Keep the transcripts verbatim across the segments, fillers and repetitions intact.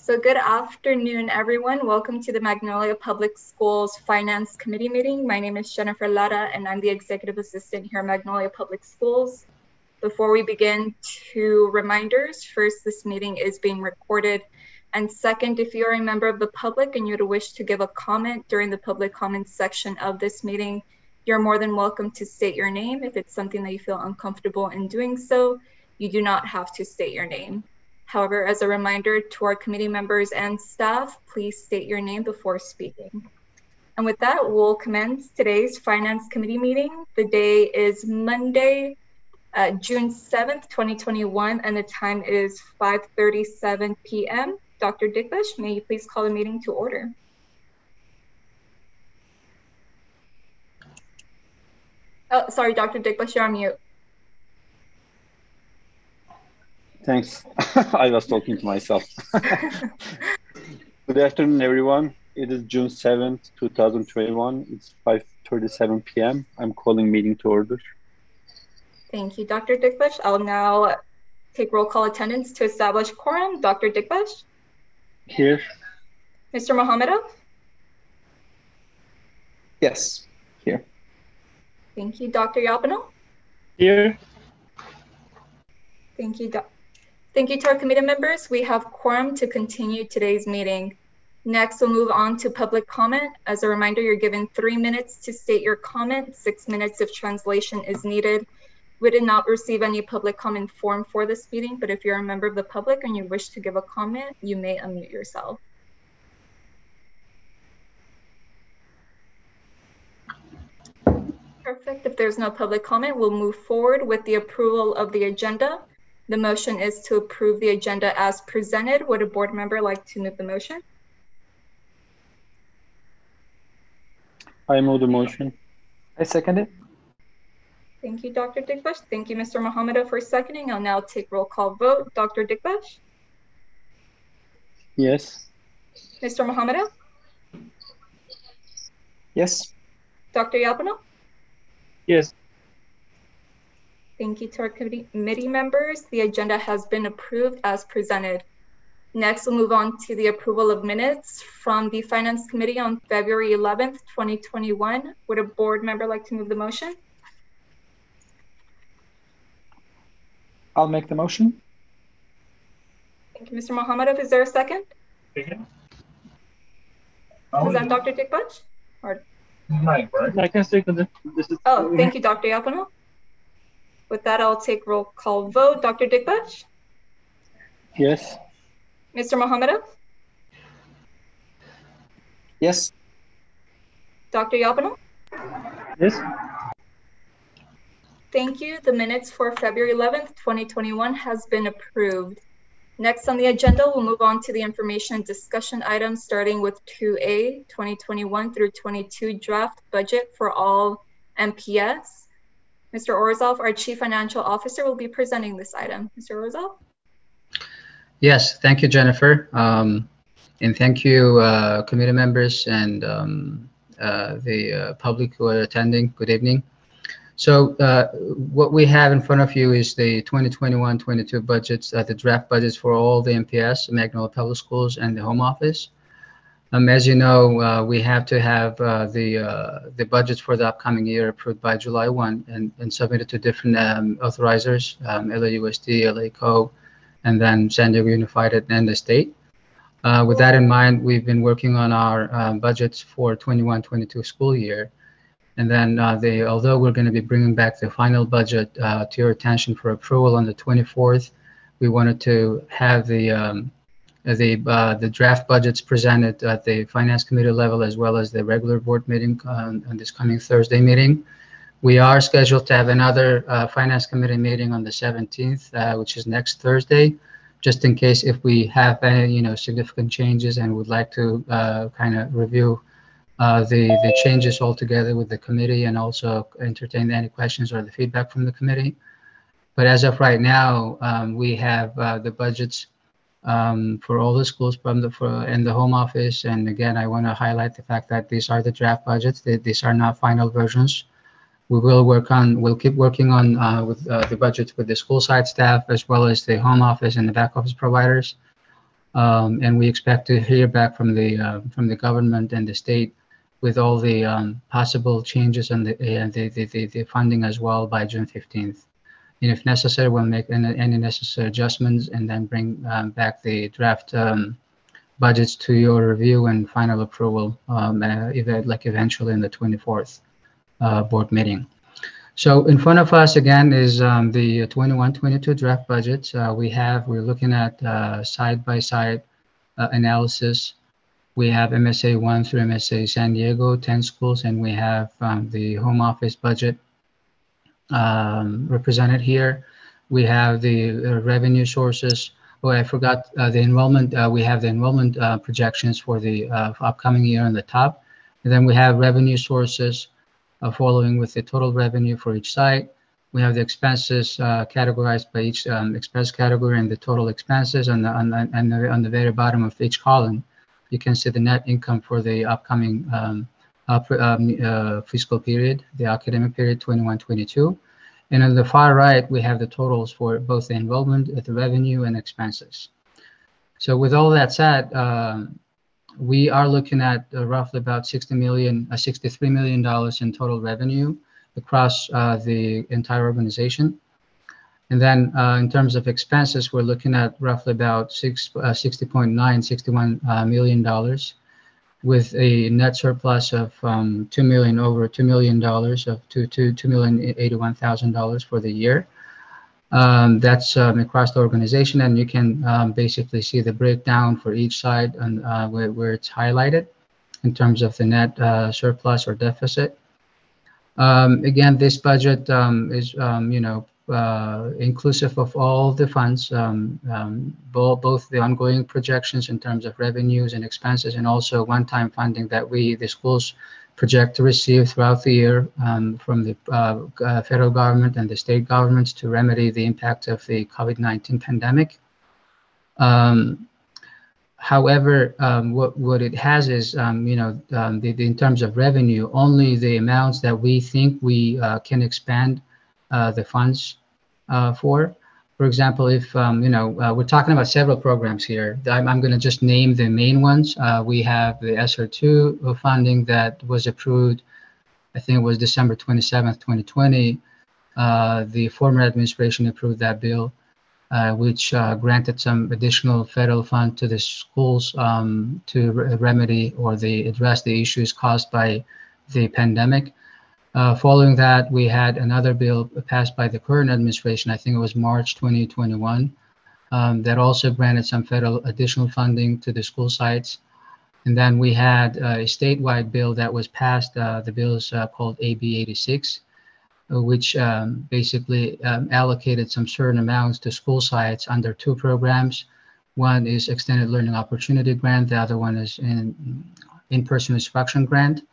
So good afternoon, everyone. Welcome to the Magnolia Public Schools Finance Committee meeting. My name is Jennifer Lara, and I'm the Executive Assistant here at Magnolia Public Schools. Before we begin, two reminders. First, this meeting is being recorded. And second, if you are a member of the public and you would wish to give a comment during the public comments section of this meeting, you're more than welcome to state your name. If it's something that you feel uncomfortable in doing so, you do not have to state your name. However, as a reminder to our committee members and staff, please state your name before speaking. And with that, we'll commence today's Finance Committee meeting. The day is Monday, uh, June seventh, twenty twenty-one, and the time is five thirty-seven p m Doctor Dickbush, may you please call the meeting to order? Oh, sorry, Doctor Dickbush, you're on mute. Thanks. I was talking to myself. Good afternoon, everyone. It is June seventh, two thousand twenty-one. It's five thirty-seven p m I'm calling meeting to order. Thank you, Doctor Dickbush. I'll now take roll call attendance to establish quorum. Doctor Dickbush? Here. Mister Mohamedov? Yes, here. Thank you, Doctor Yapano? Here. Thank you, Doc. Thank you to our committee members. We have quorum to continue today's meeting. Next, we'll move on to public comment. As a reminder, you're given three minutes to state your comment, six minutes if translation is needed. We did not receive any public comment form for this meeting, but if you're a member of the public and you wish to give a comment, you may unmute yourself. Perfect. If there's no public comment, we'll move forward with the approval of the agenda. The motion is to approve the agenda as presented. Would a board member like to move the motion? I move the motion. I second it. Thank you, Doctor Dickbush. Thank you, Mister Mohamedov, for seconding. I'll now take roll call vote. Doctor Dickbush? Yes. Mister Mohamedov? Yes. Doctor Yapano? Yes. Thank you to our committee members. The agenda has been approved as presented. Next, we'll move on to the approval of minutes from the Finance Committee on February eleventh, twenty twenty-one. Would a board member like to move the motion? I'll make the motion. Thank you, Mister Mohamedov. Is there a second? Second. Is that Doctor Dickbush? Or... I can second it. This is oh, thank you, Doctor Yapano. With that, I'll take roll call vote. Doctor Dickbush? Yes. Mister Mohamedov? Yes. Doctor Yapano? Yes. Thank you. The minutes for February eleventh, twenty twenty-one has been approved. Next on the agenda, we'll move on to the information and discussion items, starting with two A, twenty twenty-one through twenty-two draft budget for all M P S. Mister Orzov, our Chief Financial Officer, will be presenting this item. Mister Orzov? Yes, thank you, Jennifer. Um, and thank you, uh, committee members and um, uh, the uh, public who are attending. Good evening. So uh, what we have in front of you is the twenty twenty-one twenty-two budgets, uh, the draft budgets for all the M P S, Magnolia Public Schools, and the Home Office. Um, as you know, uh, we have to have uh, the uh, the budgets for the upcoming year approved by July first and, and submitted to different um, authorizers, um, L A U S D, L A C O, and then San Diego Unified and the state. Uh, with that in mind, we've been working on our uh, budgets for twenty-one twenty-two school year. And then uh, they, although we're going to be bringing back the final budget uh, to your attention for approval on the twenty-fourth, we wanted to have the um, the uh, the draft budgets presented at the Finance Committee level as well as the regular board meeting on, on this coming Thursday meeting. We are scheduled to have another uh, Finance Committee meeting on the seventeenth, uh, which is next Thursday, just in case if we have any you know significant changes and would like to uh, kind of review Uh, the, the changes altogether with the committee and also entertain any questions or the feedback from the committee. But as of right now, um, we have uh, the budgets um, for all the schools from the for, in the Home Office. And again, I want to highlight the fact that these are the draft budgets. They, these are not final versions. We will work on, we'll keep working on uh, with uh, the budgets with the school side staff as well as the Home Office and the back office providers. Um, and we expect to hear back from the uh, from the government and the state with all the um, possible changes and the, uh, the, the, the funding as well by June fifteenth. And if necessary, we'll make any, any necessary adjustments and then bring um, back the draft um, budgets to your review and final approval, um, uh, event, like eventually in the twenty-fourth uh, board meeting. So in front of us again is um, the twenty-one twenty-two draft budget. Uh, we have, we're looking at uh, side-by-side uh, analysis. We have M S A one through M S A San Diego, ten schools, and we have um, the home office budget um, represented here. We have the uh, revenue sources. Oh, I forgot uh, the enrollment. Uh, we have the enrollment uh, projections for the uh, for upcoming year on the top. And then we have revenue sources uh, following with the total revenue for each site. We have the expenses uh, categorized by each um, expense category and the total expenses on the, on, the, on, the, on the very bottom of each column. You can see the net income for the upcoming um, up, um, uh, fiscal period, the academic period twenty-one twenty-two. And on the far right, we have the totals for both the enrollment, the revenue, and expenses. So with all that said, um, we are looking at uh, roughly about sixty million, uh, sixty-three million dollars in total revenue across uh, the entire organization. And then uh, in terms of expenses, we're looking at roughly about six, uh, sixty point nine, sixty-one uh, million dollars, with a net surplus of um, two million, over two million dollars of two, two, two million eighty-one thousand dollars for the year. Um, that's um, across the organization, and you can um, basically see the breakdown for each side and uh, where, where it's highlighted in terms of the net uh, surplus or deficit. Um, again, this budget um, is, um, you know, uh, inclusive of all the funds, um, um, both, both the ongoing projections in terms of revenues and expenses, and also one-time funding that we, the schools, project to receive throughout the year um, from the uh, uh, federal government and the state governments to remedy the impact of the COVID nineteen pandemic. Um, however, um, what, what it has is, um, you know, um, the, the, in terms of revenue, only the amounts that we think we uh, can expand uh, the funds uh, for. For example, if, um, you know, uh, we're talking about several programs here. I'm, I'm going to just name the main ones. Uh, we have the S R two funding that was approved, I think it was December twenty-seventh, twenty twenty. Uh, the former administration approved that bill, uh, which uh, granted some additional federal fund to the schools um, to re remedy or the, address the issues caused by the pandemic. Uh, following that, we had another bill passed by the current administration, I think it was March twenty twenty-one, um, that also granted some federal additional funding to the school sites. And then we had uh, a statewide bill that was passed, uh, the bill is uh, called A B eighty-six, uh, which um, basically um, allocated some certain amounts to school sites under two programs. One is Extended Learning Opportunity Grant, the other one is in in-person instruction grant.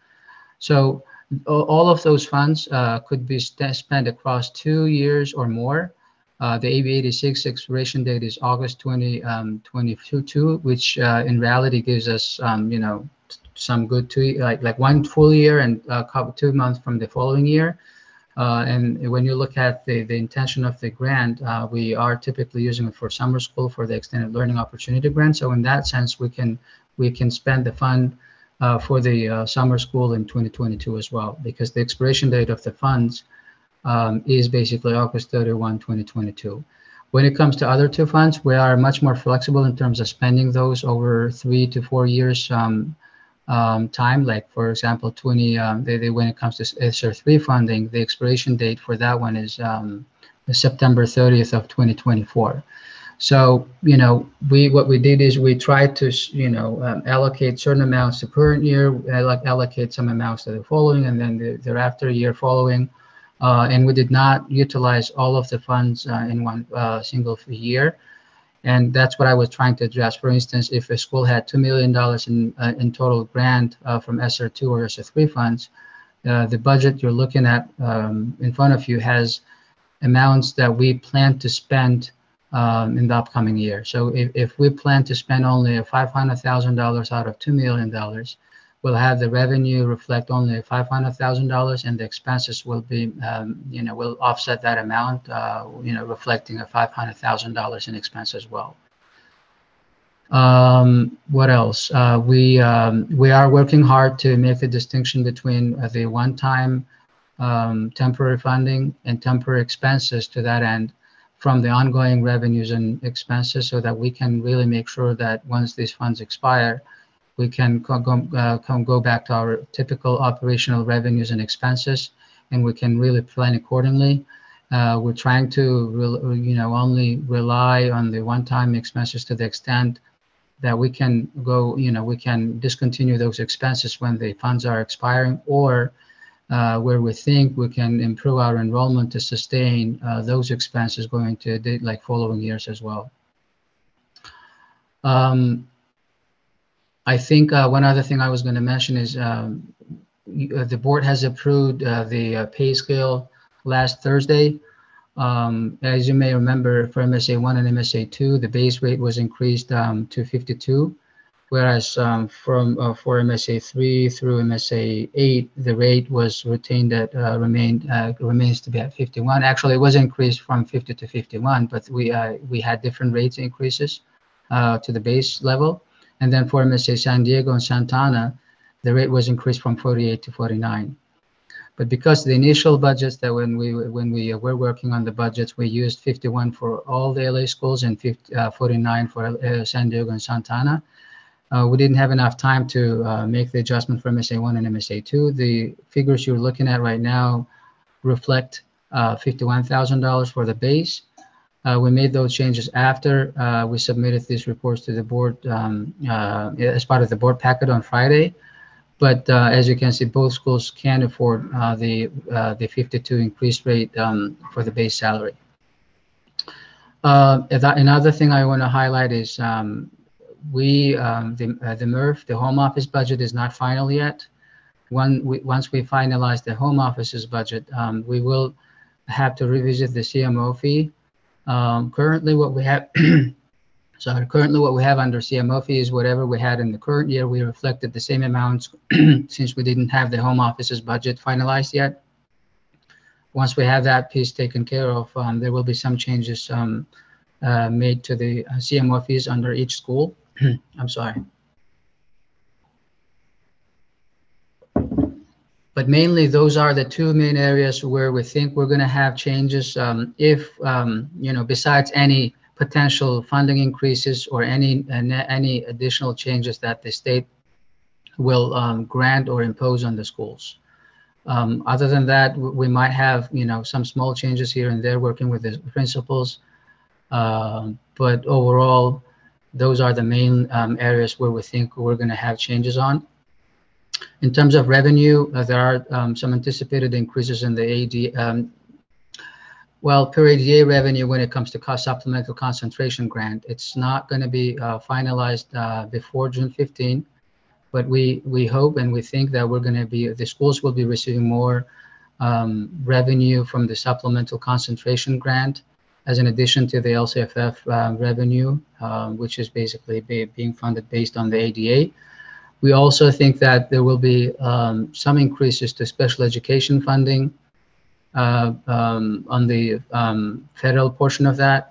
So all of those funds uh, could be spent across two years or more. Uh, the A B eighty-six expiration date is August twenty twenty-two, which uh, in reality gives us, um, you know, some good two, like like one full year and a couple two months from the following year. Uh, and when you look at the the intention of the grant, uh, we are typically using it for summer school for the Extended Learning Opportunity Grant. So in that sense, we can we can spend the fund Uh, for the uh, summer school in twenty twenty-two as well, because the expiration date of the funds um, is basically August thirty-first, twenty twenty-two. When it comes to other two funds, we are much more flexible in terms of spending those over three to four years um, um, time. Like, for example, twenty, um, they, they, when it comes to S R three funding, the expiration date for that one is um, September thirtieth of twenty twenty-four. So, you know, we what we did is we tried to, you know, um, allocate certain amounts the current year, like allocate some amounts to the following, and then the thereafter year following. Uh, and we did not utilize all of the funds uh, in one uh, single year. And that's what I was trying to address. For instance, if a school had two million dollars in, uh, in total grant uh, from S R two or S R three funds, uh, the budget you're looking at um, in front of you has amounts that we plan to spend Um, in the upcoming year. So if, if we plan to spend only five hundred thousand dollars out of two million dollars, we'll have the revenue reflect only five hundred thousand dollars, and the expenses will be, um, you know, will offset that amount, uh, you know, reflecting a five hundred thousand dollars in expense as well. Um, what else? Uh, we um, we are working hard to make the distinction between uh, the one-time um, temporary funding and temporary expenses to that end from the ongoing revenues and expenses, so that we can really make sure that once these funds expire, we can go, uh, come go back to our typical operational revenues and expenses, and we can really plan accordingly. Uh, we're trying to, re you know, only rely on the one-time expenses to the extent that we can go, you know, we can discontinue those expenses when the funds are expiring, or uh, where we think we can improve our enrollment to sustain uh, those expenses going to the, like following years as well. Um, I think uh, one other thing I was going to mention is um, the board has approved uh, the uh, pay scale last Thursday. Um, as you may remember, for M S A one and M S A two, the base rate was increased um, to fifty-two, whereas um, from uh, for M S A three through M S A eight, the rate was retained at uh, remained uh, remains to be at fifty-one. Actually, it was increased from fifty to fifty-one, but we uh, we had different rates increases uh, to the base level. And then for M S A San Diego and Santa Ana, the rate was increased from forty-eight to forty-nine. But because the initial budgets that when we when we were working on the budgets, we used fifty-one for all the L A schools and fifty, uh, forty-nine for uh, San Diego and Santa Ana. Uh, we didn't have enough time to uh, make the adjustment for M S A one and M S A two. The figures you're looking at right now reflect uh, fifty-one thousand dollars for the base. Uh, we made those changes after uh, we submitted these reports to the board um, uh, as part of the board packet on Friday. But uh, as you can see, both schools can afford uh, the uh, the fifty-two increased rate um, for the base salary. Uh, another thing I want to highlight is um, we um, the uh, the M R F, the home office budget, is not final yet. One, we, once we finalize the home office's budget, um, we will have to revisit the C M O fee. Um, currently, what we have. So currently what we have under C M O fee is whatever we had in the current year. We reflected the same amounts since we didn't have the home office's budget finalized yet. Once we have that piece taken care of, um, there will be some changes um, uh, made to the C M O fees under each school. I'm sorry. But mainly those are the two main areas where we think we're going to have changes um, if, um, you know, besides any potential funding increases or any any additional changes that the state will um, grant or impose on the schools. Um, other than that, we might have, you know, some small changes here and there working with the principals. Uh, but overall, those are the main um, areas where we think we're going to have changes on. In terms of revenue, uh, there are um, some anticipated increases in the A D. Um, Well, per A D A revenue, when it comes to cost supplemental concentration grant, it's not going to be uh, finalized uh, before June fifteenth, but we we hope and we think that we're going to be, the schools will be receiving more um, revenue from the supplemental concentration grant, as an addition to the L C F F uh, revenue, uh, which is basically be, being funded based on the A D A. We also think that there will be um, some increases to special education funding Uh, um, on the um, federal portion of that.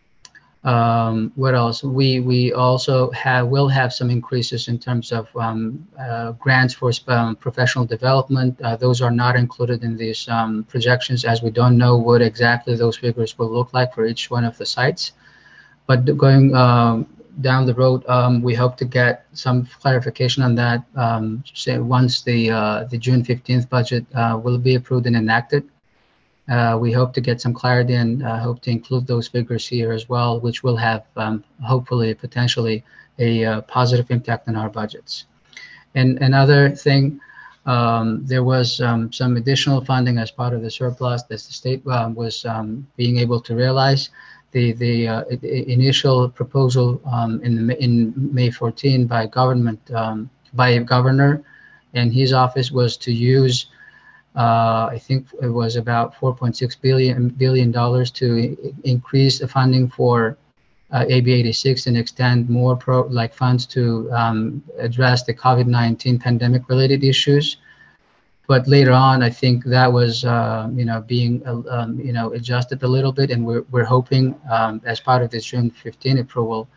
Um, what else? We we also have will have some increases in terms of um, uh, grants for um, professional development. Uh, those are not included in these um, projections, as we don't know what exactly those figures will look like for each one of the sites. But going um, down the road, um, we hope to get some clarification on that. Um, say once the uh, the June fifteenth budget uh, will be approved and enacted. Uh, we hope to get some clarity and uh, hope to include those figures here as well, which will have um, hopefully potentially a uh, positive impact on our budgets. And another thing, um, there was um, some additional funding as part of the surplus that the state um, was um, being able to realize. The the uh, initial proposal um, in the, in May fourteenth by government um, by a governor and his office was to use. Uh, I think it was about four point six billion billion dollars to increase the funding for uh, A B eighty-six and extend more pro like funds to um, address the COVID nineteen pandemic related issues. But later on, I think that was uh, you know being uh, um, you know adjusted a little bit, and we're we're hoping um, as part of this June fifteenth approval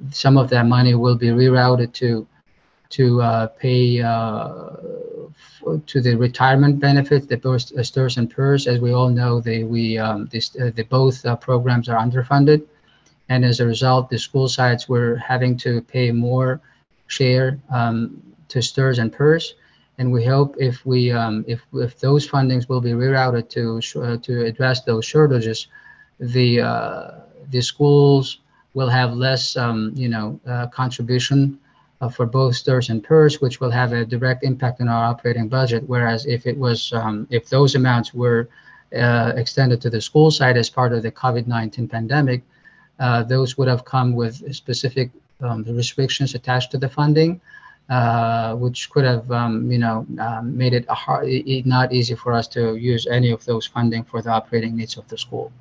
some of that money will be rerouted to to uh, pay uh, to the retirement benefits, the both uh, STIRS and PERS. As we all know, they we um, this uh, the both uh, programs are underfunded, and as a result, the school sites were having to pay more share um, to STIRS and PERS. And we hope if we um, if if those fundings will be rerouted to uh, to address those shortages, the uh, the schools will have less um, you know uh, contribution uh, for both STIRS and PERS, which will have a direct impact on our operating budget. Whereas if it was um, if those amounts were uh, extended to the school side as part of the COVID nineteen pandemic, uh, those would have come with specific um, restrictions attached to the funding. Uh, which could have, um, you know, um, made it, a hard, it not easy for us to use any of those funding for the operating needs of the school.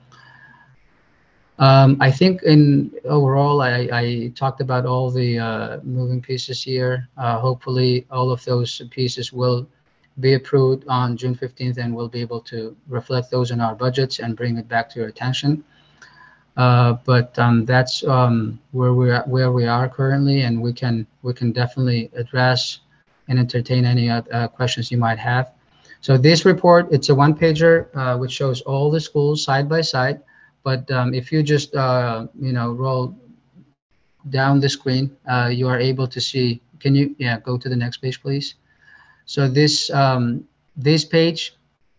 Um, I think in overall, I, I talked about all the uh, moving pieces here. Uh, hopefully, all of those pieces will be approved on June fifteenth, and we'll be able to reflect those in our budgets and bring it back to your attention. Uh, but um, that's um, where we are, where we are currently, and we can we can definitely address and entertain any uh, questions you might have. So this report, it's a one pager uh, which shows all the schools side by side. But um, if you just uh, you know roll down the screen, uh, you are able to see. Can you yeah go to the next page, please? So this um, this page.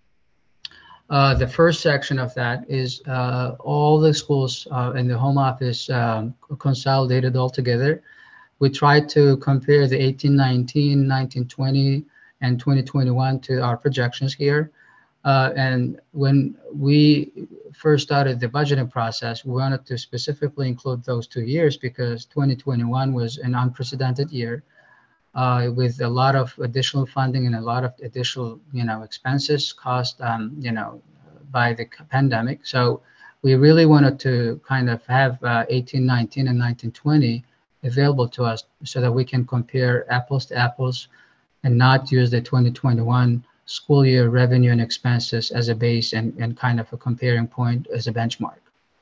Uh, the first section of that is uh, all the schools uh, in the home office um, consolidated all together. We tried to compare the eighteen nineteen, nineteen twenty, and twenty twenty-one to our projections here. Uh, and when we first started the budgeting process, we wanted to specifically include those two years because twenty twenty-one was an unprecedented year uh, with a lot of additional funding and a lot of additional, you know, expenses caused, um, you know, by the pandemic. So we really wanted to kind of have uh, eighteen nineteen and nineteen twenty available to us so that we can compare apples to apples and not use the twenty twenty-one school year revenue and expenses as a base and, and kind of a comparing point as a benchmark.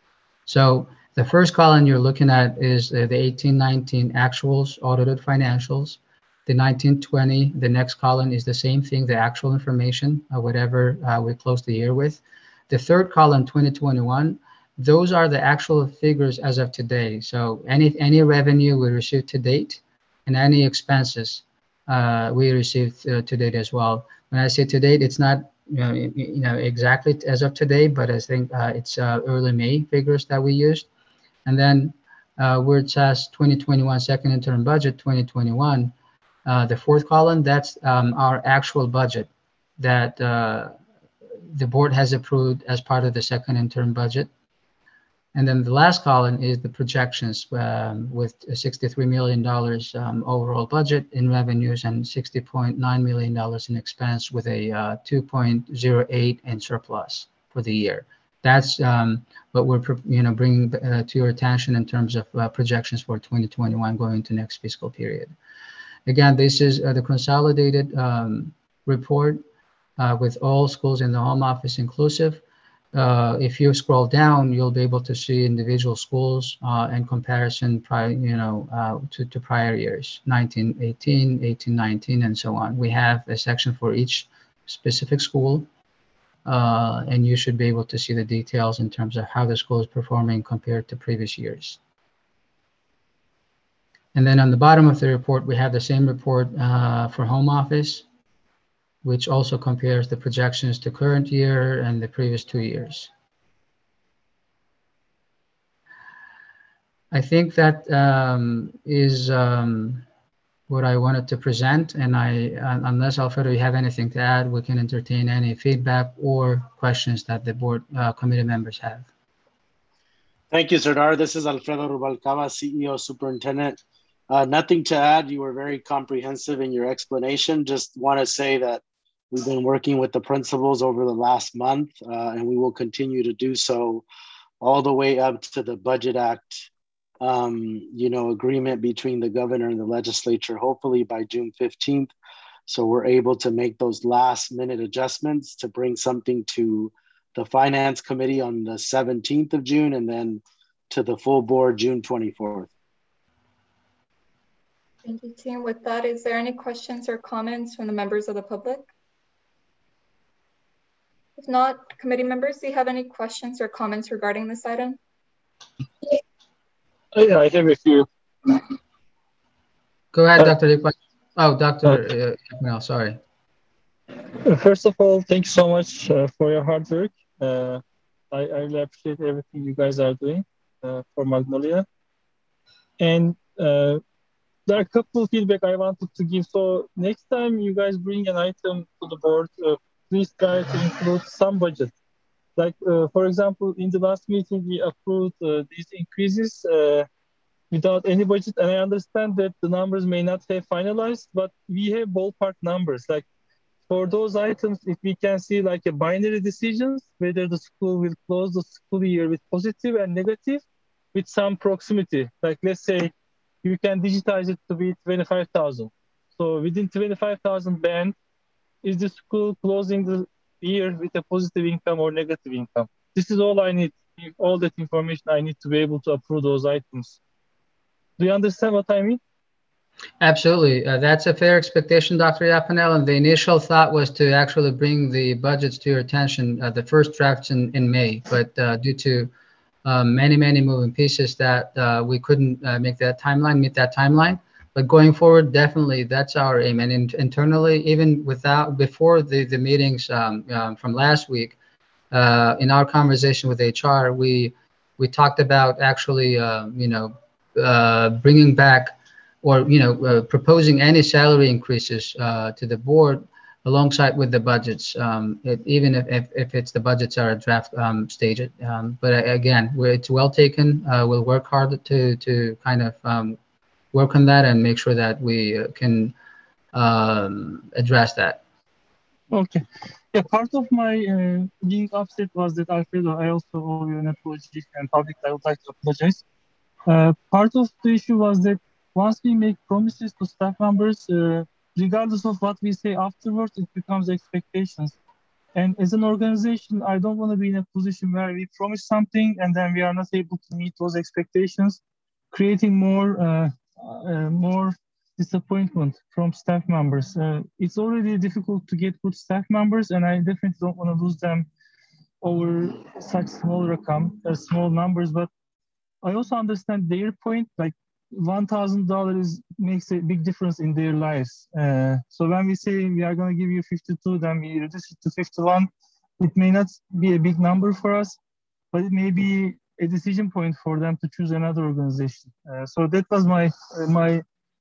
So the first column you're looking at is the, the eighteen nineteen actuals, audited financials. The nineteen twenty, the next column is the same thing, the actual information, uh, whatever uh, we closed the year with. The third column, twenty twenty-one, those are the actual figures as of today. So any any revenue we received to date and any expenses uh, we received uh, to date as well. When I say to date, it's not you know, you know exactly as of today, but I think uh, it's uh, early May figures that we used. And then uh, where it says twenty twenty-one second interim budget twenty twenty-one, uh, the fourth column, that's um, our actual budget that uh, the board has approved as part of the second interim budget. And then the last column is the projections um, with sixty-three million dollars um, overall budget in revenues and sixty point nine million dollars in expense with a uh, two point zero eight in surplus for the year. That's um, what we're you know bringing uh, to your attention in terms of uh, projections for twenty twenty-one going into next fiscal period. Again, this is uh, the consolidated um, report uh, with all schools in the home office inclusive. Uh, if you scroll down, you'll be able to see individual schools uh, in comparison, prior, you know, uh, to, to prior years, nineteen eighteen, eighteen nineteen, and so on. We have a section for each specific school, uh, and you should be able to see the details in terms of how the school is performing compared to previous years. And then on the bottom of the report, we have the same report uh, for home office, which also compares the projections to current year and the previous two years. I think that um, is um, what I wanted to present. And I, uh, unless Alfredo, you have anything to add, we can entertain any feedback or questions that the board uh, committee members have. Thank you, Serdar. This is Alfredo Rubalcaba, C E O, Superintendent. Uh, nothing to add. You were very comprehensive in your explanation. Just want to say that we've been working with the principals over the last month, uh, and we will continue to do so all the way up to the Budget Act, um, you know, agreement between the governor and the legislature, hopefully by June fifteenth. So we're able to make those last minute adjustments to bring something to the Finance Committee on the seventeenth of June and then to the full board June twenty-fourth. Thank you, team. With that, is there any questions or comments from the members of the public? If not, committee members, do you have any questions or comments regarding this item? Oh, yeah, I have a few. Go ahead, Uh, Doctor Lipa. Oh, Doctor Uh, no, sorry. First of all, thank you so much uh, for your hard work. Uh, I, I really appreciate everything you guys are doing uh, for Magnolia. And uh, there are a couple of feedback I wanted to give. So next time you guys bring an item to the board, uh, please try to include some budget. Like, uh, for example, in the last meeting, we approved uh, these increases uh, without any budget. And I understand that the numbers may not have finalized, but we have ballpark numbers. Like for those items, if we can see like a binary decisions, whether the school will close the school year with positive and negative with some proximity. Like let's say you can digitize it to be twenty-five thousand. So within twenty-five thousand band, is the school closing the year with a positive income or negative income? This is all I need, all that information I need to be able to approve those items. Do you understand what I mean? Absolutely. Uh, that's a fair expectation, Doctor Yapanel. And the initial thought was to actually bring the budgets to your attention, uh, the first drafts in, in May. But uh, due to um, many, many moving pieces that uh, we couldn't uh, make that timeline, meet that timeline. But going forward, definitely that's our aim. And in, internally, even without before the, the meetings um, um, from last week, uh, in our conversation with H R, we we talked about actually, uh, you know, uh, bringing back or, you know, uh, proposing any salary increases uh, to the board alongside with the budgets, um, it, even if, if, if it's the budgets are at draft um, stage. Um, but again, we're, it's well taken. Uh, we'll work hard to, to kind of um, work on that and make sure that we uh, can um, address that. Okay. Yeah, part of my uh, being upset was that Alfredo, I also owe you an apology, and publicly I would like to apologize. Uh, part of the issue was that once we make promises to staff members, uh, regardless of what we say afterwards, it becomes expectations. And as an organization, I don't want to be in a position where we promise something and then we are not able to meet those expectations, creating more, uh, uh, more disappointment from staff members. Uh, it's already difficult to get good staff members, and I definitely don't want to lose them over such small rakam, uh, small numbers. But I also understand their point, like one thousand dollars makes a big difference in their lives. Uh, so when we say we are going to give you fifty-two, then we reduce it to fifty-one, it may not be a big number for us, but it may be a decision point for them to choose another organization. Uh, so that was my, uh, my,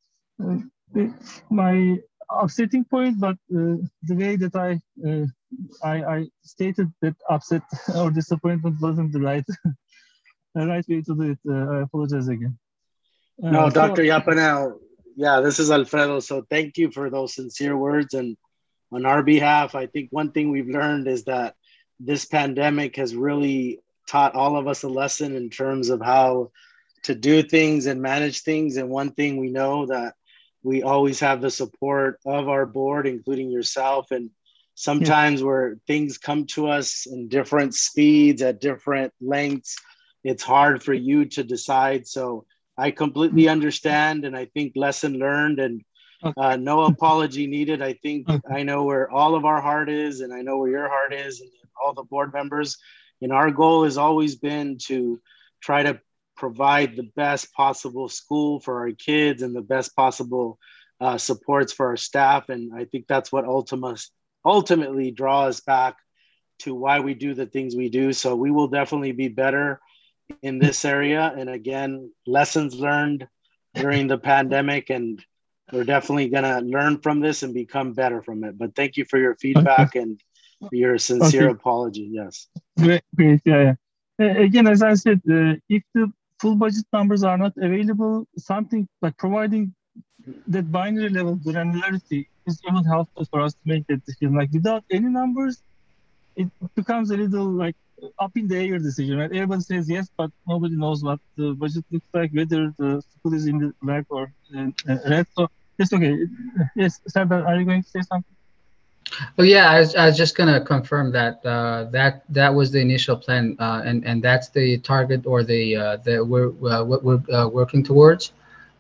uh, my upsetting point, but uh, the way that I, uh, I, I stated that upset or disappointment wasn't the right, the right way to do it. Uh, I apologize again. Uh, no, so, Doctor Yapanel, yeah, this is Alfredo. So thank you for those sincere words. And on our behalf, I think one thing we've learned is that this pandemic has really taught all of us a lesson in terms of how to do things and manage things. And one thing we know that we always have the support of our board, including yourself. And sometimes yeah. where things come to us in different speeds at different lengths, it's hard for you to decide. So I completely understand. And I think lesson learned and uh, no apology needed. I think I know where all of our heart is, and I know where your heart is, and all the board members. And our goal has always been to try to provide the best possible school for our kids and the best possible uh, supports for our staff. And I think that's what ultima, ultimately draws back to why we do the things we do. So we will definitely be better in this area. And again, lessons learned during the pandemic, and we're definitely going to learn from this and become better from it. But thank you for your feedback okay. and your sincere okay. apology. Yes. Great, great. Yeah, yeah. Uh, again, as I said, uh, if the full budget numbers are not available, something like providing that binary level granularity is even helpful for us to make that decision. Like without any numbers, it becomes a little like up in the air decision, right? Everybody says yes, but nobody knows what the budget looks like, whether the school is in the black or uh, red. So it's okay. Yes, Sardar, are you going to say something? Oh yeah, I was, I was just gonna confirm that uh, that that was the initial plan, uh, and and that's the target or the uh, the we're uh, what we're uh, working towards.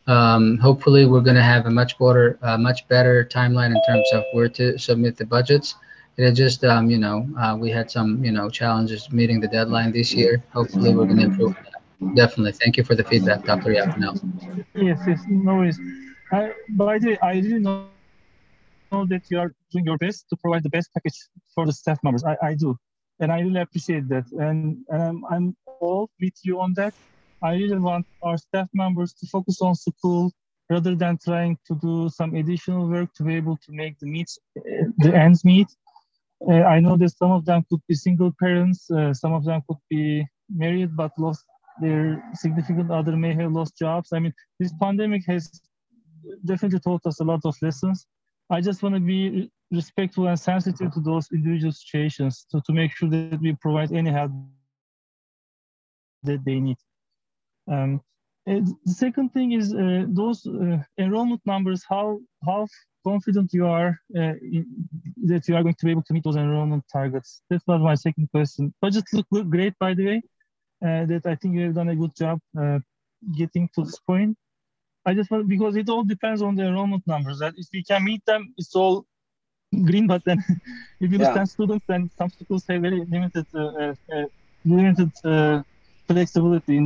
Um, hopefully, we're going to have a much better, uh, much better timeline in terms of where to submit the budgets. It is just, um, you know, uh, we had some, you know, challenges meeting the deadline this year. Hopefully, we're going to improve that. Definitely. Thank you for the feedback, Doctor Yapanel. Yes, yes, no worries. I, by the way, I really know that you are doing your best to provide the best package for the staff members. I, I do, and I really appreciate that. And, and I'm, I'm all with you on that. I really want our staff members to focus on school rather than trying to do some additional work to be able to make the meets, uh, the ends meet. Uh, I know that some of them could be single parents, uh, some of them could be married but lost their significant other, may have lost jobs. I mean, this pandemic has definitely taught us a lot of lessons. I just want to be respectful and sensitive to those individual situations to, to make sure that we provide any help that they need. Um, uh, the second thing is uh, those uh, enrollment numbers, how, how confident you are uh, in, that you are going to be able to meet those enrollment targets. That was my second question. Budgets look, look great, by the way, uh, that I think you have done a good job uh, getting to this point. I just want, because it all depends on the enrollment numbers. That if we can meet them, it's all green. But then, if you lose ten Yeah. students, then some schools have very limited, uh, uh, uh, limited uh, flexibility in the.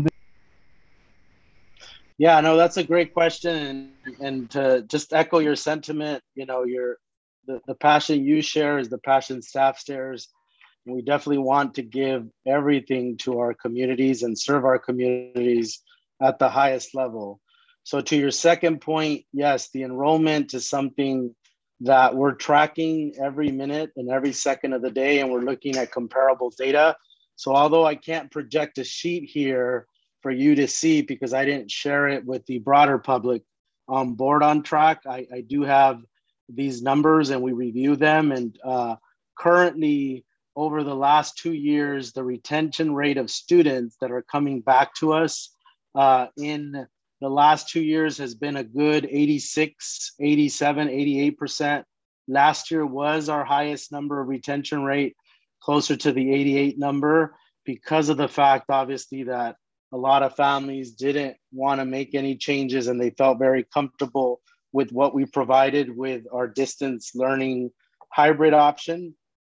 Yeah, no, that's a great question. And, and to just echo your sentiment, you know, your the, the passion you share is the passion staff shares. And we definitely want to give everything to our communities and serve our communities at the highest level. So to your second point, yes, the enrollment is something that we're tracking every minute and every second of the day, and we're looking at comparable data. So although I can't project a sheet here for you to see because I didn't share it with the broader public on board on track, I, I do have these numbers and we review them. And uh, currently, over the last two years, the retention rate of students that are coming back to us uh, in the last two years has been a good eighty-six, eighty-seven, eighty-eight percent. Last year was our highest number of retention rate, closer to the eighty-eight number, because of the fact, obviously, that a lot of families didn't want to make any changes and they felt very comfortable with what we provided with our distance learning hybrid option.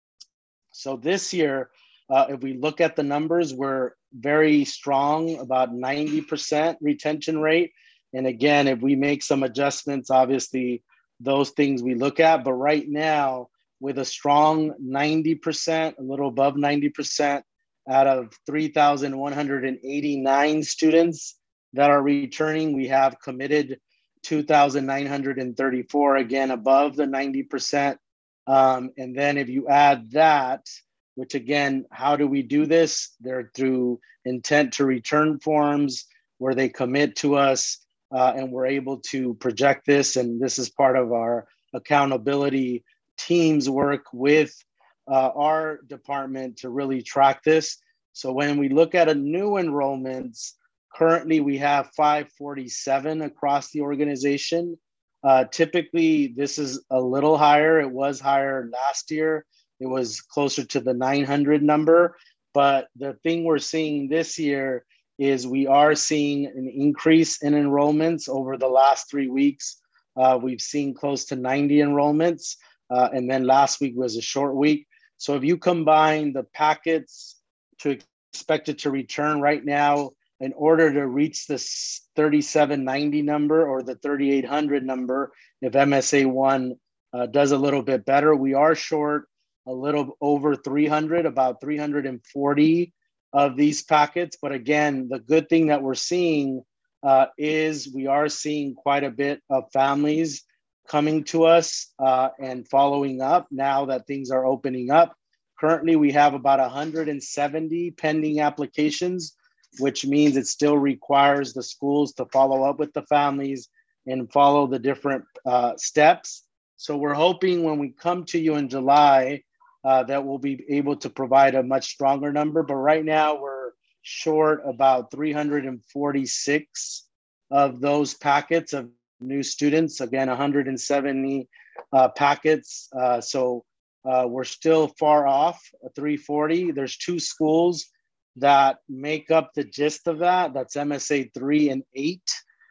So this year, uh, if we look at the numbers, we're very strong, about ninety percent retention rate. And again, if we make some adjustments, obviously those things we look at, but right now with a strong ninety percent, a little above ninety percent out of three thousand one hundred eighty-nine students that are returning, we have committed two thousand nine hundred thirty-four, again, above the ninety percent. Um, and then if you add that, which again, how do we do this? They're through intent to return forms where they commit to us uh, and we're able to project this. And this is part of our accountability team's work with uh, our department to really track this. So when we look at a new enrollments, currently we have five forty-seven across the organization. Uh, typically, this is a little higher. It was higher last year. It was closer to the nine hundred number. But the thing we're seeing this year is we are seeing an increase in enrollments over the last three weeks. Uh, we've seen close to ninety enrollments. Uh, and then last week was a short week. So if you combine the packets to expected to return right now, in order to reach this thirty-seven ninety number or the thirty-eight hundred number, if M S A one uh, does a little bit better, we are short a little over three hundred, about three hundred forty of these packets. But again, the good thing that we're seeing uh, is we are seeing quite a bit of families coming to us uh, and following up now that things are opening up. Currently, we have about one hundred seventy pending applications, which means it still requires the schools to follow up with the families and follow the different uh, steps. So we're hoping when we come to you in July uh, that we'll be able to provide a much stronger number. But right now we're short about three hundred forty-six of those packets of new students. Again, one hundred seventy uh, packets. Uh, so uh, we're still far off three forty. There's two schools that make up the gist of that. That's M S A three and eight.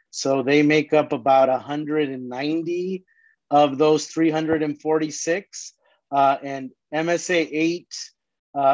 So they make up about one hundred ninety of those three hundred forty-six. Uh, and M S A eight uh,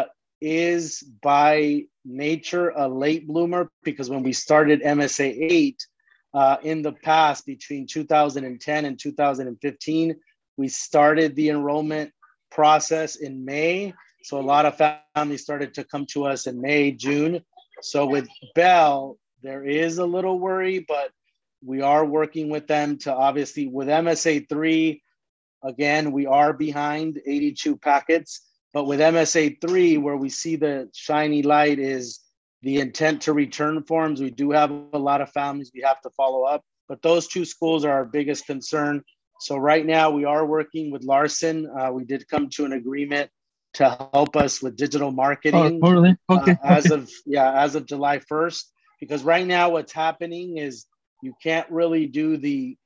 is by nature a late bloomer, because when we started M S A eight uh, in the past, between two thousand ten and two thousand fifteen, we started the enrollment process in May. So a lot of families started to come to us in May, June. So with Bell, there is a little worry, but we are working with them to, obviously, with M S A three, again, we are behind eighty-two packets. But with M S A three, where we see the shiny light is the intent to return forms. We do have a lot of families we have to follow up, but those two schools are our biggest concern. So right now we are working with Larson. Uh, we did come to an agreement to help us with digital marketing. Oh, really? Okay. uh, as okay. of, yeah, as of July first, because right now what's happening is you can't really do the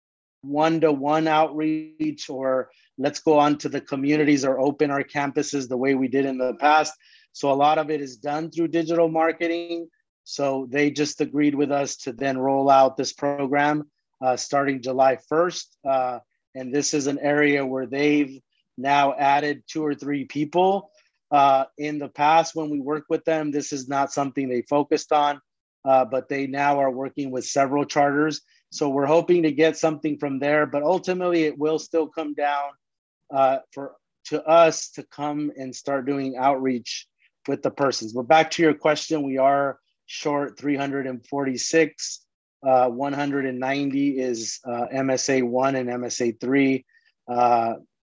one-to-one outreach, or let's go on to the communities or open our campuses the way we did in the past. So a lot of it is done through digital marketing. So they just agreed with us to then roll out this program uh, starting July first. Uh, and this is an area where they've now added two or three people. Uh, in the past, when we worked with them, this is not something they focused on, uh, but they now are working with several charters. So we're hoping to get something from there, but ultimately it will still come down uh, for to us to come and start doing outreach with the persons. But back to your question, we are short three hundred forty-six. Uh, one hundred ninety is uh, M S A one and M S A three. Uh,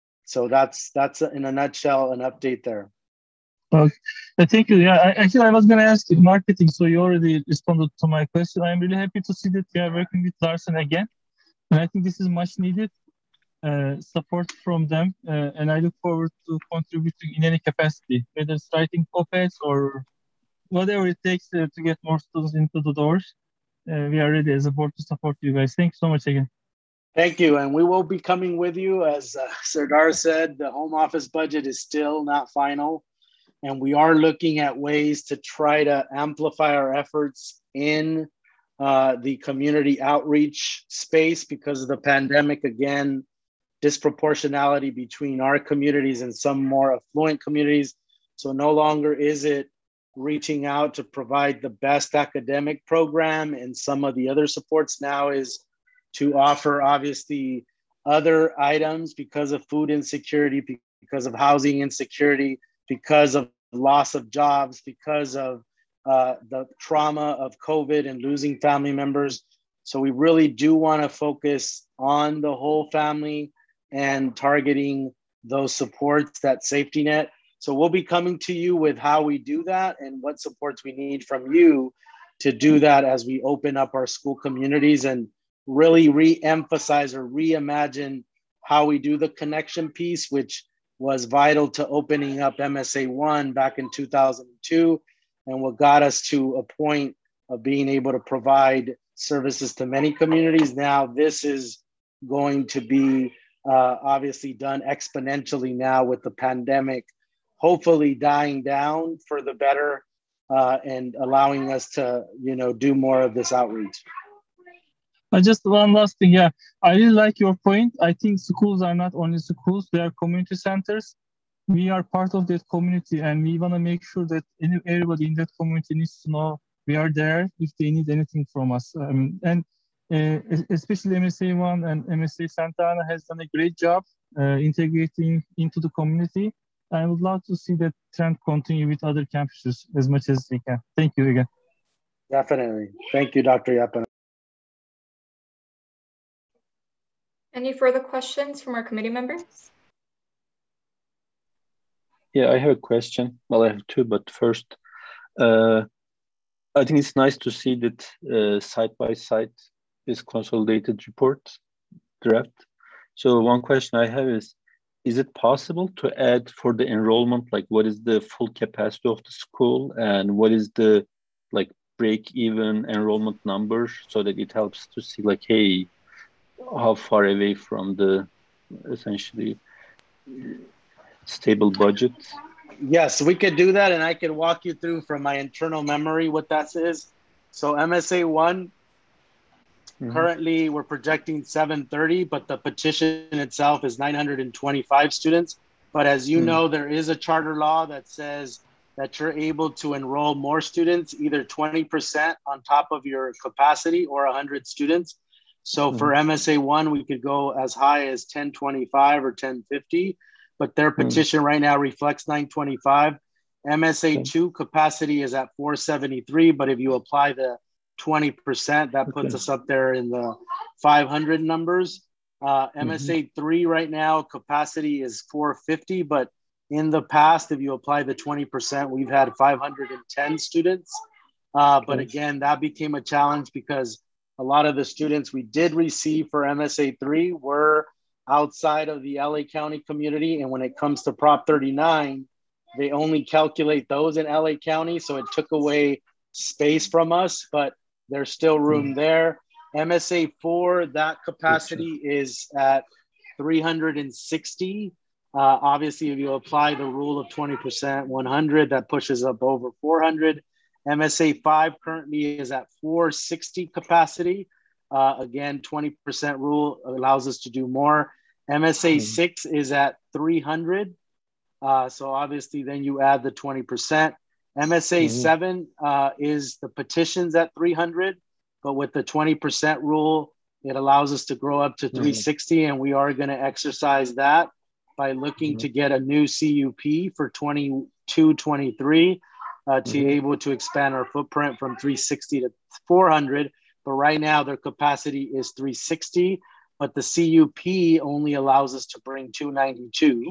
so that's that's in a nutshell an update there. Okay. Uh, thank you. Yeah, I, actually, I was going to ask you marketing, so you already responded to my question. I'm really happy to see that we are working with Larson again, and I think this is much needed uh, support from them, uh, and I look forward to contributing in any capacity, whether it's writing op-eds or whatever it takes uh, to get more students into the doors. Uh, we are ready as a board to support you guys. Thanks so much again. Thank you, and we will be coming with you. As uh, Serdar said, the home office budget is still not final. And we are looking at ways to try to amplify our efforts in uh, the community outreach space because of the pandemic. Again, disproportionality between our communities and some more affluent communities. So no longer is it reaching out to provide the best academic program and some of the other supports. Now is to offer, obviously, other items because of food insecurity, because of housing insecurity, because of loss of jobs, because of uh, the trauma of COVID and losing family members. So we really do want to focus on the whole family and targeting those supports, that safety net. So we'll be coming to you with how we do that and what supports we need from you to do that as we open up our school communities and really re-emphasize or reimagine how we do the connection piece, which was vital to opening up M S A one back in two thousand two, and what got us to a point of being able to provide services to many communities. Now this is going to be uh, obviously done exponentially now with the pandemic, hopefully dying down for the better uh, and allowing us to, you know, do more of this outreach. Uh, just one last thing, yeah. I really like your point. I think schools are not only schools, they are community centers. We are part of that community, and we want to make sure that any, everybody in that community needs to know we are there if they need anything from us. Um, and uh, especially M S A one and M S A Santa Ana has done a great job uh, integrating into the community. I would love to see that trend continue with other campuses as much as we can. Thank you again. Definitely. Thank you, Doctor Yapana. Any further questions from our committee members? Yeah, I have a question. Well, I have two, but first, uh, I think it's nice to see that uh, side by side this consolidated report draft. So one question I have is, is it possible to add for the enrollment, like what is the full capacity of the school and what is the like break-even enrollment number so that it helps to see like, hey, how far away from the essentially stable budget? Yes, we could do that, and I could walk you through from my internal memory what that is. So M S A one Mm-hmm. Currently, we're projecting seven thirty, but the petition itself is nine hundred twenty-five students. But as you mm-hmm. know, there is a charter law that says that you're able to enroll more students, either twenty percent on top of your capacity or one hundred students. So mm-hmm. for M S A one, we could go as high as ten twenty-five or ten fifty, but their petition mm-hmm. right now reflects nine twenty-five. M S A two capacity is at four seventy-three, but if you apply the twenty percent, that puts okay. us up there in the five hundred numbers. Uh, M S A three mm-hmm. right now, capacity is four fifty, but in the past, if you apply the twenty percent, we've had five hundred ten students. Uh, but again, that became a challenge because a lot of the students we did receive for M S A three were outside of the L A County community. And when it comes to Prop thirty-nine, they only calculate those in L A County. So it took away space from us, but there's still room mm-hmm. there. M S A four, that capacity is at three hundred sixty. Uh, obviously, if you apply the rule of twenty percent, one hundred, that pushes up over four hundred. M S A five currently is at four sixty capacity. Uh, again, twenty percent rule allows us to do more. M S A six mm-hmm. is at three hundred. Uh, so obviously, then you add the twenty percent. M S A seven mm-hmm. uh, is the petitions at three hundred, but with the twenty percent rule, it allows us to grow up to three sixty, mm-hmm. and we are going to exercise that by looking mm-hmm. to get a new C U P for twenty-two twenty-three uh, to mm-hmm. be able to expand our footprint from three sixty to four hundred. But right now, their capacity is three sixty, but the C U P only allows us to bring two ninety-two.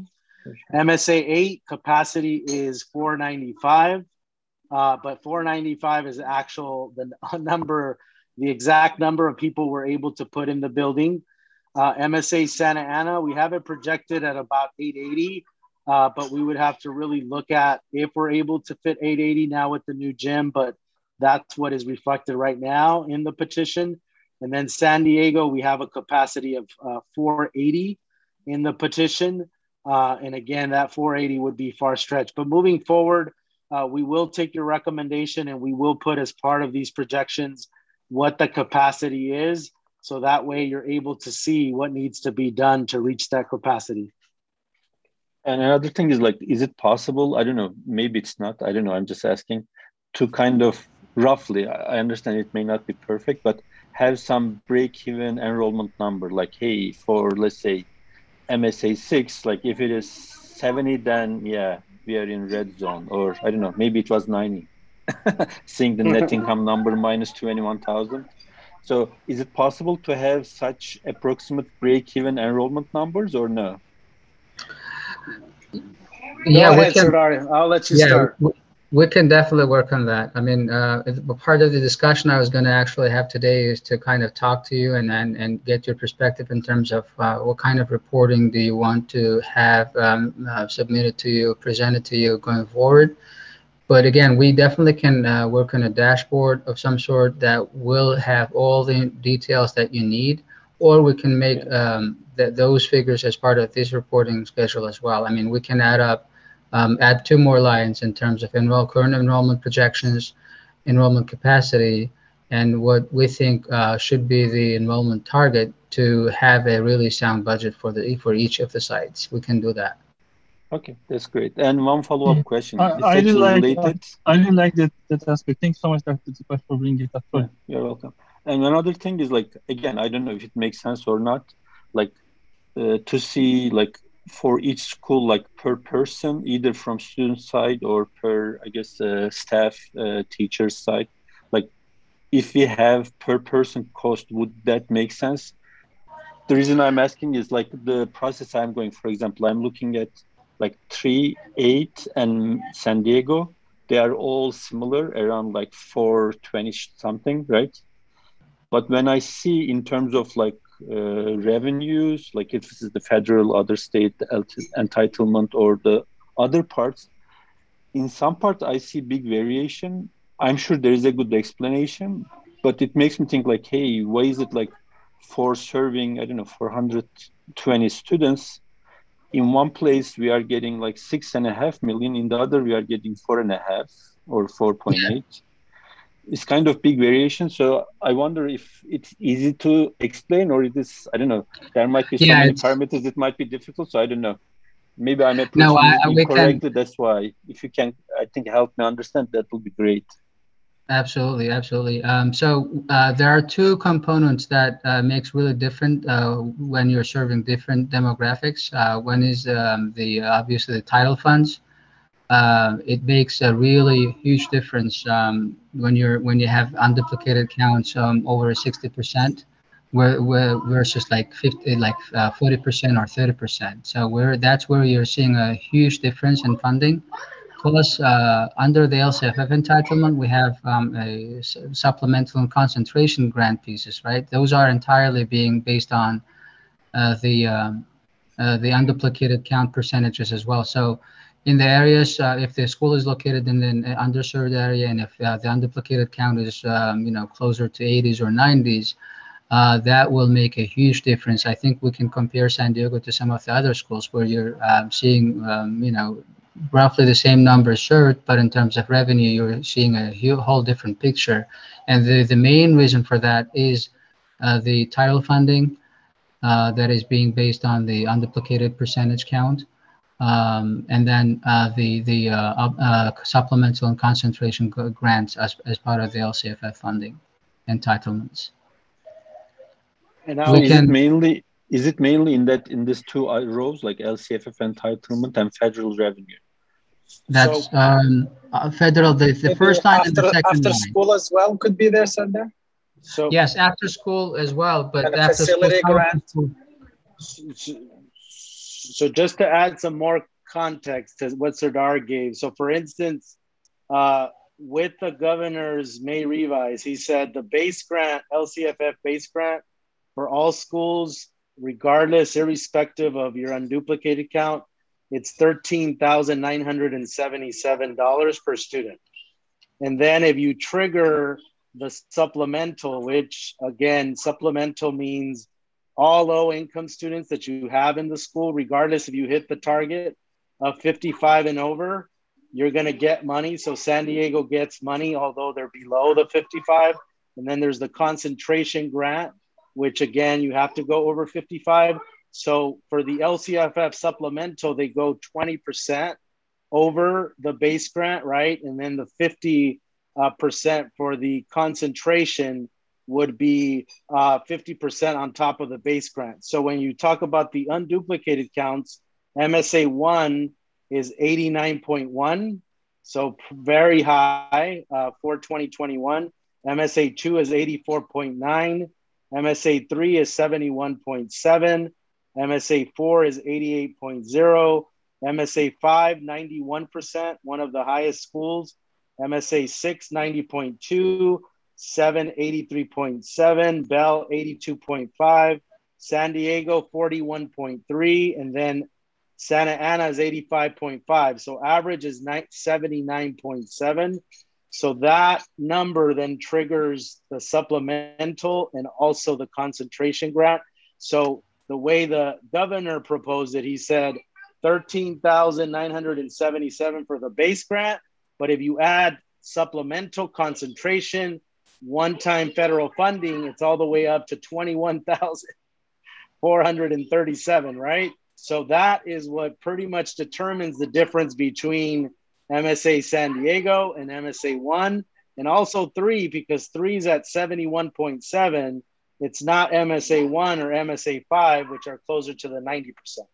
M S A eight capacity is four ninety-five, uh, but four ninety-five is actual the number, the exact number of people we're able to put in the building. Uh, M S A Santa Ana, we have it projected at about eight eighty, uh, but we would have to really look at if we're able to fit eight eighty now with the new gym, but that's what is reflected right now in the petition. And then San Diego, we have a capacity of uh, four eighty in the petition. Uh, and again, that four eighty would be far stretched. But moving forward, uh, we will take your recommendation and we will put as part of these projections what the capacity is. So that way you're able to see what needs to be done to reach that capacity. And another thing is like, is it possible? I don't know, maybe it's not, I don't know, I'm just asking to kind of roughly, I understand it may not be perfect, but have some break-even enrollment number, like, hey, for let's say M S A six, like if it is seventy, then yeah, we are in red zone, or I don't know, maybe it was ninety. Seeing the net income number minus twenty-one thousand. So is it possible to have such approximate break-even enrollment numbers or no? Yeah, Go ahead, can, Sardar. I'll let you yeah, start. We, we can definitely work on that. I mean, uh, part of the discussion I was going to actually have today is to kind of talk to you and and, and get your perspective in terms of uh, what kind of reporting do you want to have um, uh, submitted to you, presented to you going forward. But again, we definitely can uh, work on a dashboard of some sort that will have all the details that you need, or we can make um, th those figures as part of this reporting schedule as well. I mean, we can add up, um, add two more lines in terms of enroll current enrollment projections, enrollment capacity, and what we think uh, should be the enrollment target to have a really sound budget for the for each of the sites. We can do that. Okay, that's great. And one follow-up question. I, It's I actually really like, related. I, I really like that, that aspect. Thanks so much, Doctor Zipash, for bringing it up. Yeah, you're welcome. And another thing is like, again, I don't know if it makes sense or not, like uh, to see like for each school, like per person, either from student side or per, I guess, uh, staff, uh, teacher side, like if we have per person cost, would that make sense? The reason I'm asking is like the process I'm going, for example, I'm looking at like three, eight, and San Diego. They are all similar, around like four twenty something, right? But when I see in terms of like uh, revenues, like if this is the federal, other state entitlement, or the other parts, in some parts I see big variation. I'm sure there is a good explanation, but it makes me think like, hey, why is it like for serving, I don't know, four hundred twenty students, in one place we are getting like six and a half million, in the other we are getting four and a half or four point eight. it's kind of big variation. So I wonder if it's easy to explain, or it is, I don't know, there might be so Yeah, many it's, parameters it might be difficult. So I don't know. Maybe I'm no, approaching I, it I- we can, incorrectly. That's why. If you can, I think, help me understand, that would be great. absolutely, absolutely. Um, so uh, there are two components that uh, makes really different uh, when you're serving different demographics. Uh, one is um, the obviously the title funds. Uh, it makes a really huge difference um, when you're when you have unduplicated counts um, over sixty percent, where, where versus like fifty, like uh, forty percent or thirty percent. So where that's where you're seeing a huge difference in funding. Plus, uh, under the L C F F entitlement, we have um, a s- supplemental and concentration grant pieces, right? Those are entirely being based on uh, the um, uh, the unduplicated count percentages as well. So, in the areas, uh, if the school is located in an underserved area, and if uh, the unduplicated count is, um, you know, closer to eighties or nineties, uh, that will make a huge difference. I think we can compare San Diego to some of the other schools where you're um, seeing, um, you know, roughly the same numbers served, but in terms of revenue, you're seeing a hu- whole different picture. And the, the main reason for that is uh, the title funding uh, that is being based on the unduplicated percentage count. Um, and then uh, the the uh, up- uh, supplemental and concentration g- grants as, as part of the L C F F funding entitlements. And So now, We is it can, mainly is it mainly in that in these two uh, rows, like L C F F entitlement and federal revenue? so that's um, uh, federal, the, the Maybe first line and the after second after line. school as well could be there, Sandra, so Yes, after school as well, and but a after school, facility some of the grant. school, so so just to add some more context to what Sardar gave. So for instance, uh, with the governor's May revise, he said the base grant, L C F F base grant for all schools, regardless, irrespective of your unduplicated count, it's thirteen thousand nine hundred seventy-seven dollars per student. And then if you trigger the supplemental, which again, supplemental means all low income students that you have in the school, regardless if you hit the target of fifty-five and over, you're going to get money. So San Diego gets money, although they're below the fifty-five. And then there's the concentration grant, which again, you have to go over fifty-five. So for the L C F F supplemental, they go twenty percent over the base grant, right? And then the fifty uh, percent for the concentration would be uh, fifty percent on top of the base grant. So when you talk about the unduplicated counts, M S A one is eighty-nine point one, so very high uh, for twenty twenty-one. M S A two is eighty-four point nine. M S A three is seventy-one point seven. M S A four is eighty-eight point zero. M S A five, ninety-one percent, one of the highest schools. M S A six, ninety point two. seven, eighty-three point seven. Bell, eighty-two point five. San Diego, forty-one point three. And then Santa Ana is eighty-five point five. So average is seventy-nine point seven. So that number then triggers the supplemental and also the concentration grant. So the way the governor proposed it, he said thirteen thousand nine hundred seventy-seven for the base grant. But if you add supplemental, concentration, one-time federal funding, it's all the way up to twenty-one thousand four hundred thirty-seven, right? So that is what pretty much determines the difference between M S A San Diego and M S A one, and also three, because three is at seventy-one point seven. It's not M S A one or M S A five, which are closer to the ninety percent.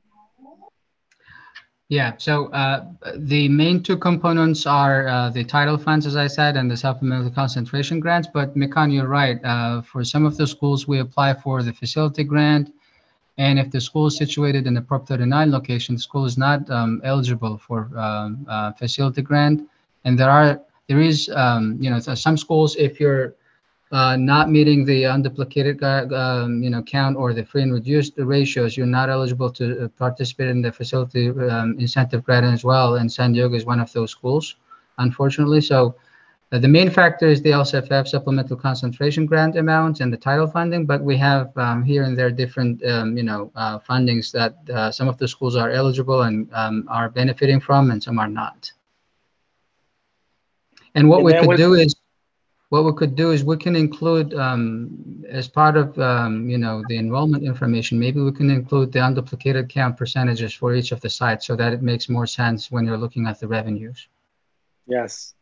yeah. So uh, the main two components are uh, the title funds, as I said, and the supplemental concentration grants. But Mikan, you're right. Uh, for some of the schools, we apply for the facility grant. And if the school is situated in a Prop thirty-nine location, the school is not um, eligible for um, uh, facility grant. And there are, there is, um, you know, some schools, if you're uh, not meeting the unduplicated, um, you know, count or the free and reduced ratios, you're not eligible to participate in the facility um, incentive grant as well. And San Diego is one of those schools, unfortunately. So uh, the main factor is the L C F F supplemental concentration grant amounts and the title funding, but we have um, here and there different, um, you know, uh, fundings that uh, some of the schools are eligible and um, are benefiting from, and some are not. And what And we then could with do is, what we could do is we can include, um, as part of, um, you know, the enrollment information, maybe we can include the unduplicated count percentages for each of the sites so that it makes more sense when you're looking at the revenues. Yes.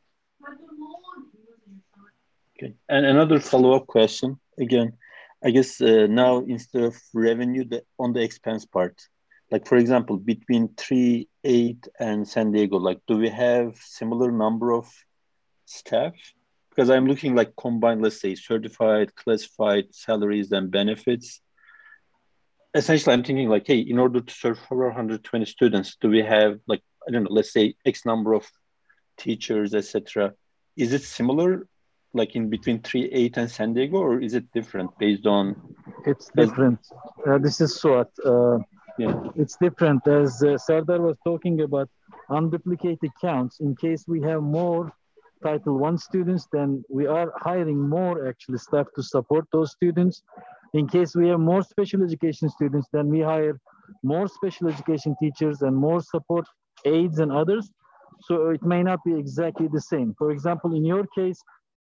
Okay. And another follow-up question. Again, I guess uh, now instead of revenue, the, on the expense part, like for example, between three, eight, and San Diego, like do we have similar number of staff? Because I'm looking like combined, let's say, certified, classified salaries and benefits. Essentially, I'm thinking like, hey, in order to serve four hundred twenty students, do we have like, I don't know, let's say X number of teachers, et cetera. Is it similar, like in between three, eight, and San Diego, or is it different based on? It's different. Uh, this is Suat. Uh, yeah. It's different. As uh, Sardar was talking about unduplicated counts, in case we have more Title one students, then we are hiring more actually staff to support those students. In case we have more special education students, then we hire more special education teachers and more support aides and others. So it may not be exactly the same. For example, in your case,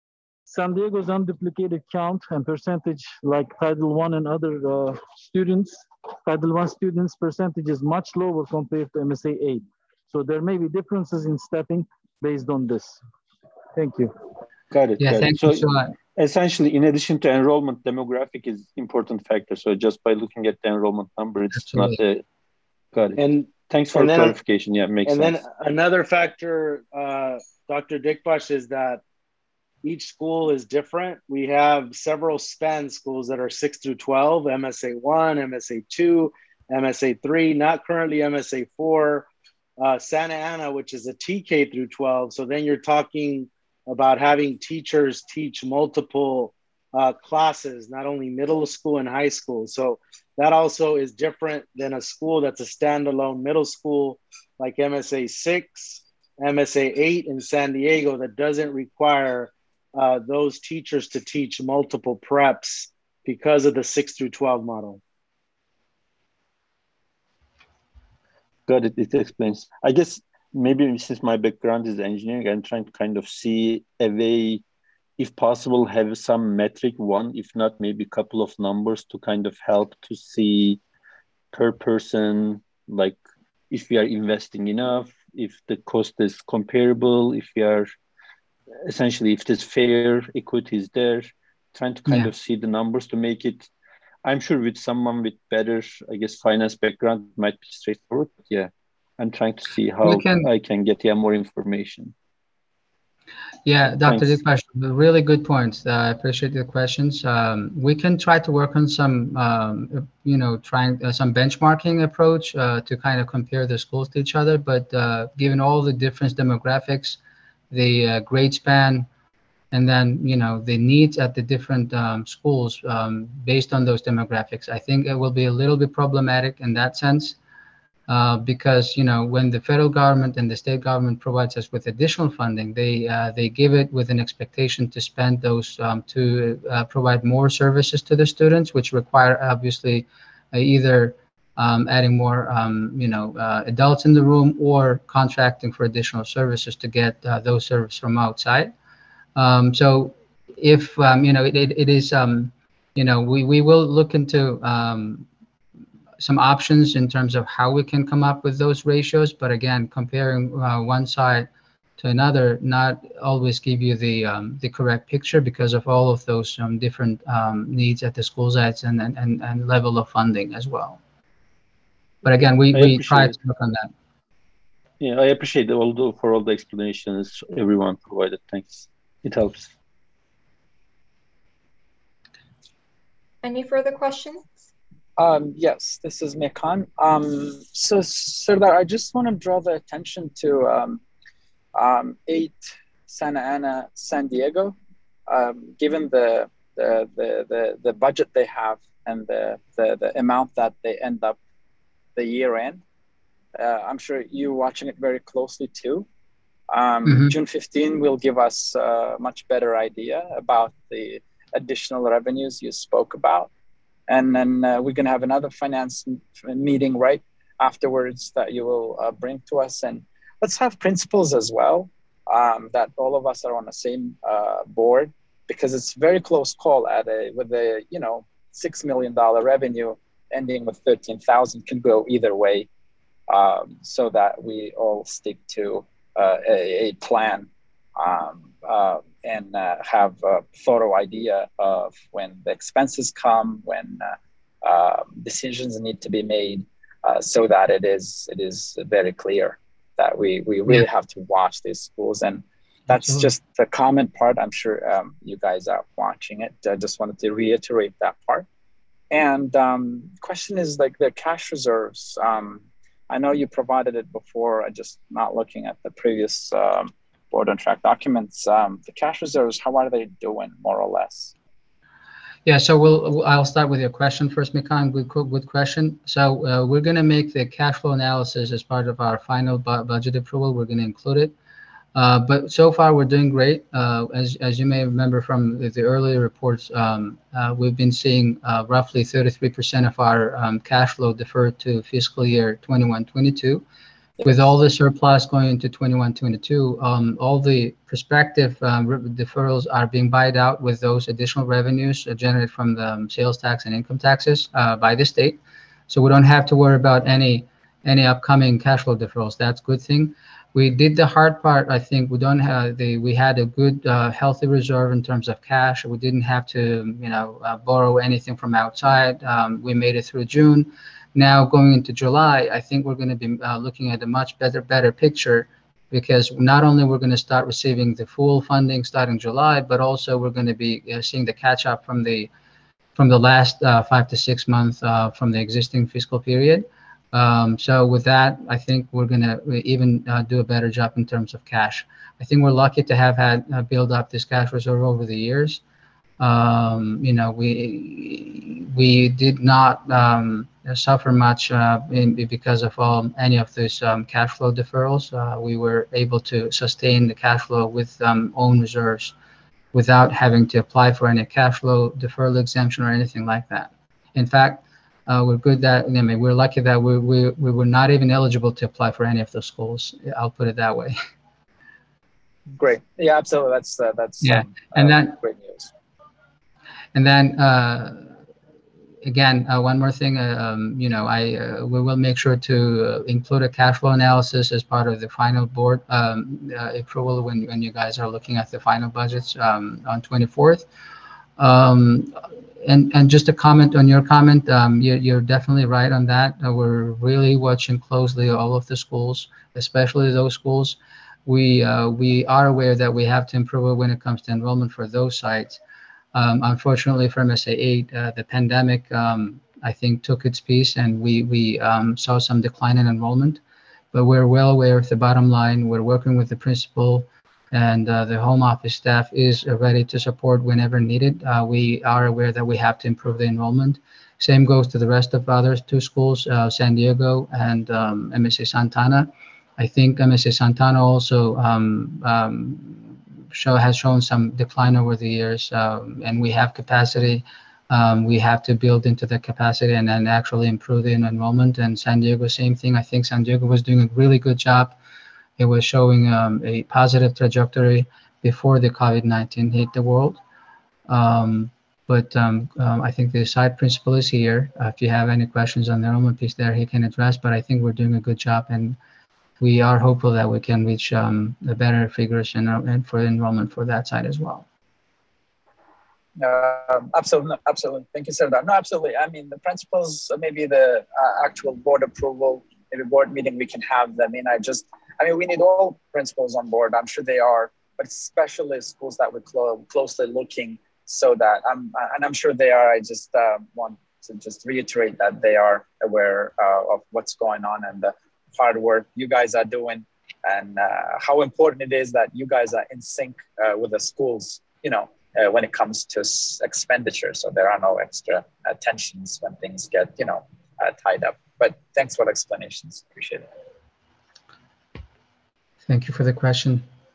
San Diego's unduplicated count and percentage, like Title one and other uh, students, Title one students percentage is much lower compared to M S A eight. So there may be differences in staffing based on this. Thank you. Got it. Yeah, got thank it. So you so much. Essentially, in addition to enrollment, demographic is important factor. So just by looking at the enrollment number, it's Absolutely. not a, got it. And thanks for and then, clarification. Yeah, it makes and sense. And then another factor, uh, Doctor Dikbash, is that each school is different. We have several SPAN schools that are six through twelve, M S A one, M S A two, M S A three, not currently M S A four, uh, Santa Ana, which is a T K through twelve. So then you're talking about having teachers teach multiple uh, classes, not only middle school and high school. So that also is different than a school that's a standalone middle school like M S A six, M S A eight in San Diego that doesn't require uh, those teachers to teach multiple preps because of the six through twelve model. Got it. It explains. I guess maybe since my background is engineering, I'm trying to kind of see a way, if possible, have some metric one, if not maybe a couple of numbers to kind of help to see per person, like if we are investing enough, if the cost is comparable, if we are essentially, if there's fair equity is there, trying to kind Yeah. of see the numbers to make it, I'm sure with someone with better, I guess, finance background, it might be straightforward. But yeah, I'm trying to see how can, I can get yeah more information. Yeah, Doctor Thanks. Dikbash, really good points. Uh, I appreciate the questions. Um, we can try to work on some, um, you know, trying uh, some benchmarking approach uh, to kind of compare the schools to each other. But uh, given all the different demographics, the uh, grade span, and then, you know, the needs at the different um, schools um, based on those demographics, I think it will be a little bit problematic in that sense. Uh, because, you know, when the federal government and the state government provides us with additional funding, they uh, they give it with an expectation to spend those um, to uh, provide more services to the students, which require obviously uh, either um, adding more, um, you know, uh, adults in the room or contracting for additional services to get uh, those services from outside. Um, so if, um, you know, it, it, it is, um, you know, we, we will look into um, some options in terms of how we can come up with those ratios, but again, comparing uh, one side to another not always give you the um, the correct picture because of all of those um, different um, needs at the school sites and, and and level of funding as well. But again, we, we try to look on that. Yeah, I appreciate all the, for all the explanations everyone provided. Thanks. It helps. Any further questions? Um, yes, this is Mekan. Um, so, Sardar, I just want to draw the attention to um, um, eight Santa Ana, San Diego. Um, given the the, the the the budget they have and the, the the amount that they end up the year in, uh, I'm sure you're watching it very closely too. Um, Mm-hmm. June fifteenth will give us a much better idea about the additional revenues you spoke about. And then uh, we're going to have another finance meeting right afterwards that you will uh, bring to us. And let's have principals as well, um, that all of us are on the same uh, board because it's very close call at a with a you know six million dollar revenue ending with thirteen thousand can go either way, um, so that we all stick to uh, a, a plan um, uh, and uh, have a thorough idea of when the expenses come, when uh, uh, decisions need to be made, uh, so that it is it is very clear that we we really yeah. have to watch these schools. And that's Absolutely. Just the comment part. I'm sure um, you guys are watching it. I just wanted to reiterate that part. And um, question is like the cash reserves. Um, I know you provided it before. I just not looking at the previous um, board on track documents. Um, the cash reserves, how are they doing, more or less? Yeah, so we'll I'll start with your question first, Mikan. Good, good question. So uh, we're going to make the cash flow analysis as part of our final bu budget approval. We're going to include it. Uh, but so far, we're doing great. Uh, as, as you may remember from the, the earlier reports, um, uh, we've been seeing uh, roughly thirty-three percent of our um, cash flow deferred to fiscal year twenty-one twenty-two. Yes. With all the surplus going into twenty-one twenty-two, um, all the prospective um, deferrals are being buyed out with those additional revenues generated from the um, sales tax and income taxes uh, by the state. So we don't have to worry about any, any upcoming cash flow deferrals. That's a good thing. We did the hard part. I think we don't have the, we had a good, uh, healthy reserve in terms of cash. We didn't have to, you know, uh, borrow anything from outside. Um, we made it through June. Now going into July, I think we're going to be uh, looking at a much better, better picture, because not only we're going to start receiving the full funding starting July, but also we're going to be uh, seeing the catch up from the, from the last uh, five to six months uh, from the existing fiscal period. Um, so with that, I think we're going to even uh, do a better job in terms of cash. I think we're lucky to have had uh, build up this cash reserve over the years. Um, you know, we we did not um, suffer much uh, in, because of all, any of these um, cash flow deferrals. Uh, we were able to sustain the cash flow with um, own reserves without having to apply for any cash flow deferral exemption or anything like that. In fact, Uh, we're good that, I mean, we're lucky that we, we, we were not even eligible to apply for any of those schools. I'll put it that way. Great. Yeah, absolutely. That's, uh, that's yeah. Um, and uh, then, great news. And then, uh, again, uh, one more thing, uh, um, you know, I, uh, we will make sure to uh, include a cash flow analysis as part of the final board um, uh, approval when, when you guys are looking at the final budgets um, on twenty-fourth. Um, And, and just a comment on your comment, um, you're, you're definitely right on that. Uh, we're really watching closely all of the schools, especially those schools. We, uh, we are aware that we have to improve when it comes to enrollment for those sites. Um, unfortunately for M S A eight, uh, the pandemic, um, I think, took its piece, and we, we um, saw some decline in enrollment. But we're well aware of the bottom line. We're working with the principal, and uh, the home office staff is uh, ready to support whenever needed. Uh, we are aware that we have to improve the enrollment. Same goes to the rest of the other two schools, uh, San Diego and um, M S A Santana. I think M S A Santana also um, um, show, has shown some decline over the years, um, and we have capacity. Um, we have to build into the capacity and then actually improve the enrollment. And San Diego, same thing. I think San Diego was doing a really good job. It was showing um, a positive trajectory before the COVID nineteen hit the world. Um, but um, um, I think the site principal is here. Uh, if you have any questions on the enrollment piece there, he can address, but I think we're doing a good job, and we are hopeful that we can reach um, the better figures in, uh, for enrollment for that side as well. Uh, absolutely, absolutely. Thank you, Sardar. No, absolutely. I mean, the principals, maybe the uh, actual board approval, maybe board meeting, we can have them. I mean, I just, I mean, we need all principals on board. I'm sure they are, but especially schools that we're clo closely looking, so that I'm, and I'm sure they are. I just uh, want to just reiterate that they are aware uh, of what's going on and the hard work you guys are doing, and uh, how important it is that you guys are in sync uh, with the schools, you know, uh, when it comes to expenditure. So there are no extra uh, tensions when things get, you know, uh, tied up. But thanks for the explanations. Appreciate it. Thank you for the question.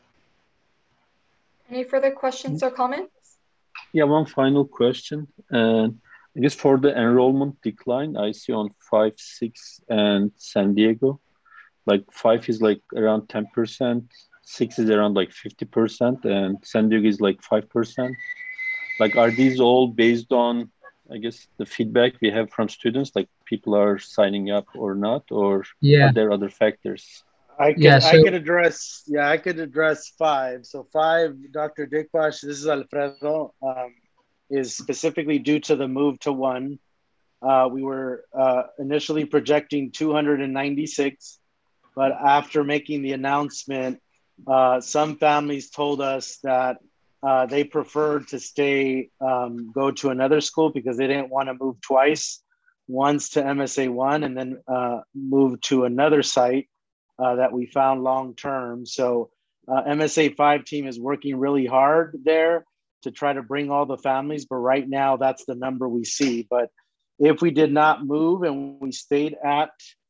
Any further questions or comments? Yeah, one final question. Uh, I guess for the enrollment decline, I see on five, six, and San Diego, like five is like around ten percent, six is around like fifty percent, and San Diego is like five percent. Like, are these all based on, I guess, the feedback we have from students, like people are signing up or not, or Yeah. are there other factors? I could Yeah, so, I could address yeah I could address five. So five, Doctor Dikbash, this is Alfredo, um, is specifically due to the move to one. Uh, we were uh, initially projecting two hundred ninety-six, but after making the announcement, uh, some families told us that uh, they preferred to stay, um, go to another school because they didn't want to move twice, once to M S A one and then uh, move to another site uh, that we found long term. So uh, M S A five team is working really hard there to try to bring all the families, but right now that's the number we see. But if we did not move and we stayed at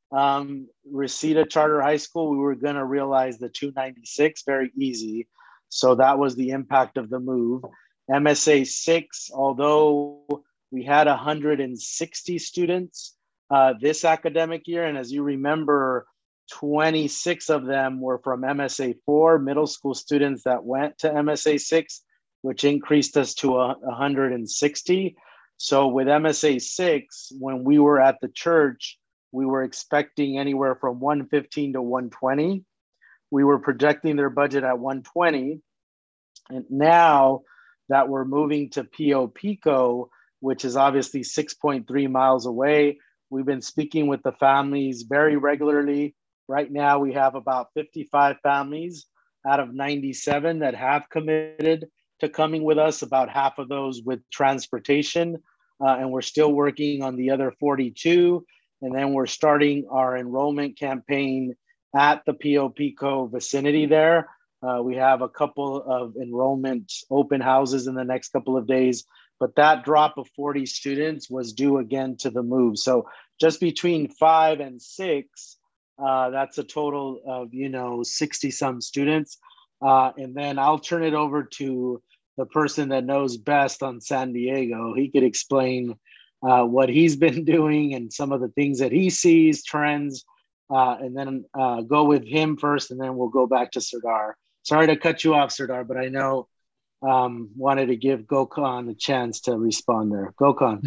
um, Reseda Charter High School, we were going to realize the two ninety-six very easy. So that was the impact of the move. M S A six, although we had one hundred sixty students uh, this academic year, and as you remember, twenty-six of them were from M S A four, middle school students that went to M S A six, which increased us to one hundred sixty. So with M S A six, when we were at the church, we were expecting anywhere from one fifteen to one twenty. We were projecting their budget at one twenty. And now that we're moving to P O Pico, which is obviously six point three miles away, we've been speaking with the families very regularly. Right now, we have about fifty-five families out of ninety-seven that have committed to coming with us, about half of those with transportation. Uh, and we're still working on the other forty-two. And then we're starting our enrollment campaign at the P O Pico vicinity there. Uh, we have a couple of enrollment open houses in the next couple of days, but that drop of forty students was due again to the move. So just between five and six, uh, that's a total of, you know, sixty some students. Uh, and then I'll turn it over to the person that knows best on San Diego. He could explain uh, what he's been doing and some of the things that he sees, trends, uh, and then uh, go with him first, and then we'll go back to Serdar. Sorry to cut you off, Serdar, but I know um, wanted to give Gokhan a chance to respond there. Gokhan.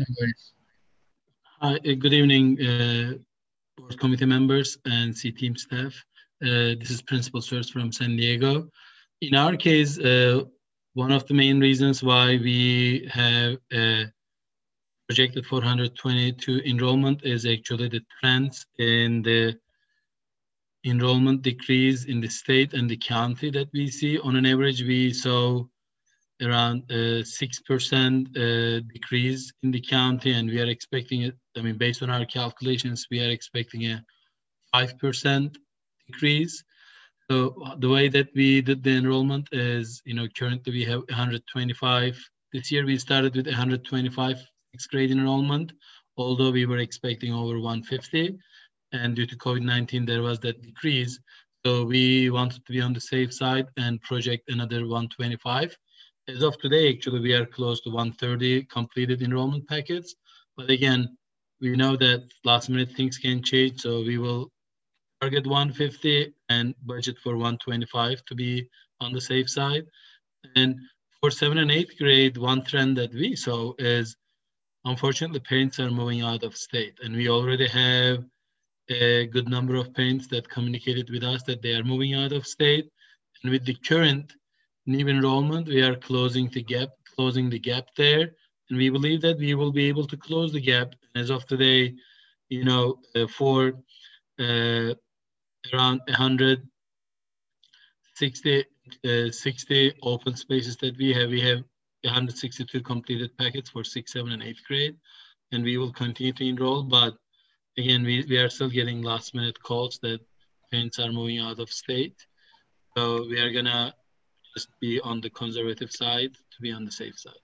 Hi, uh, good evening, uh, board committee members and C team staff. Uh, this is Principal Source from San Diego. In our case, uh, one of the main reasons why we have uh, projected four hundred twenty-two enrollment is actually the trends in the enrollment decrease in the state and the county that we see. On an average, we saw around uh, six percent uh, decrease in the county, and we are expecting it, I mean, based on our calculations, we are expecting a five percent decrease. So the way that we did the enrollment is, you know, currently we have one hundred twenty-five. This year we started with one hundred twenty-five sixth grade enrollment, although we were expecting over one hundred fifty. And due to COVID nineteen, there was that decrease. So we wanted to be on the safe side and project another one hundred twenty-five. As of today, actually, we are close to one hundred thirty completed enrollment packets. But again, we know that last minute things can change. So we will target one hundred fifty and budget for one hundred twenty-five to be on the safe side. And for seventh and eighth grade, one trend that we saw is, unfortunately, parents are moving out of state. And we already have a good number of parents that communicated with us that they are moving out of state. And with the current new enrollment, we are closing the gap, closing the gap there. And we believe that we will be able to close the gap. And as of today, you know, uh, for uh, around one hundred sixty, uh, sixty open spaces that we have, we have one hundred sixty-two completed packets for sixth, seventh, and eighth grade. And we will continue to enroll, but again, we, we are still getting last minute calls that parents are moving out of state. So we are gonna just be on the conservative side to be on the safe side.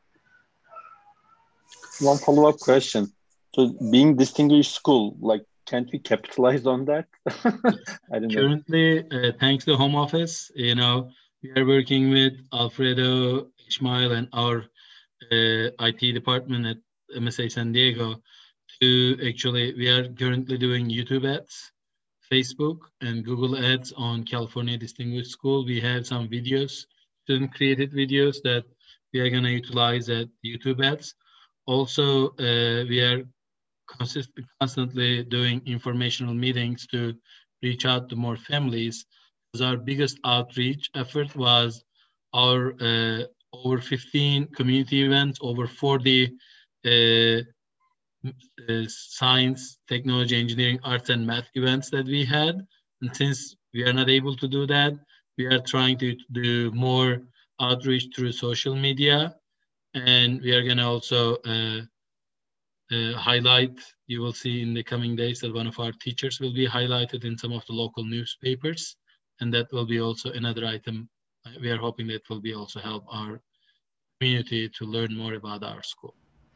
One follow-up question. So being distinguished school, like, can't we capitalize on that? I don't know. Currently, uh, thanks to home office, you know, we are working with Alfredo, Ishmael, and our uh, I T department at M S A San Diego to actually, we are currently doing YouTube ads, Facebook and Google ads on California Distinguished School. We have some videos, student created videos that we are going to utilize at YouTube ads. Also, uh, we are consist constantly doing informational meetings to reach out to more families. Because our biggest outreach effort was our uh, over fifteen community events, over forty uh, uh, science, technology, engineering, arts, and math events that we had. And since we are not able to do that, we are trying to do more outreach through social media. And we are going to also uh, uh, highlight, you will see in the coming days that one of our teachers will be highlighted in some of the local newspapers. And that will be also another item. We are hoping that will be also help our community to learn more about our school.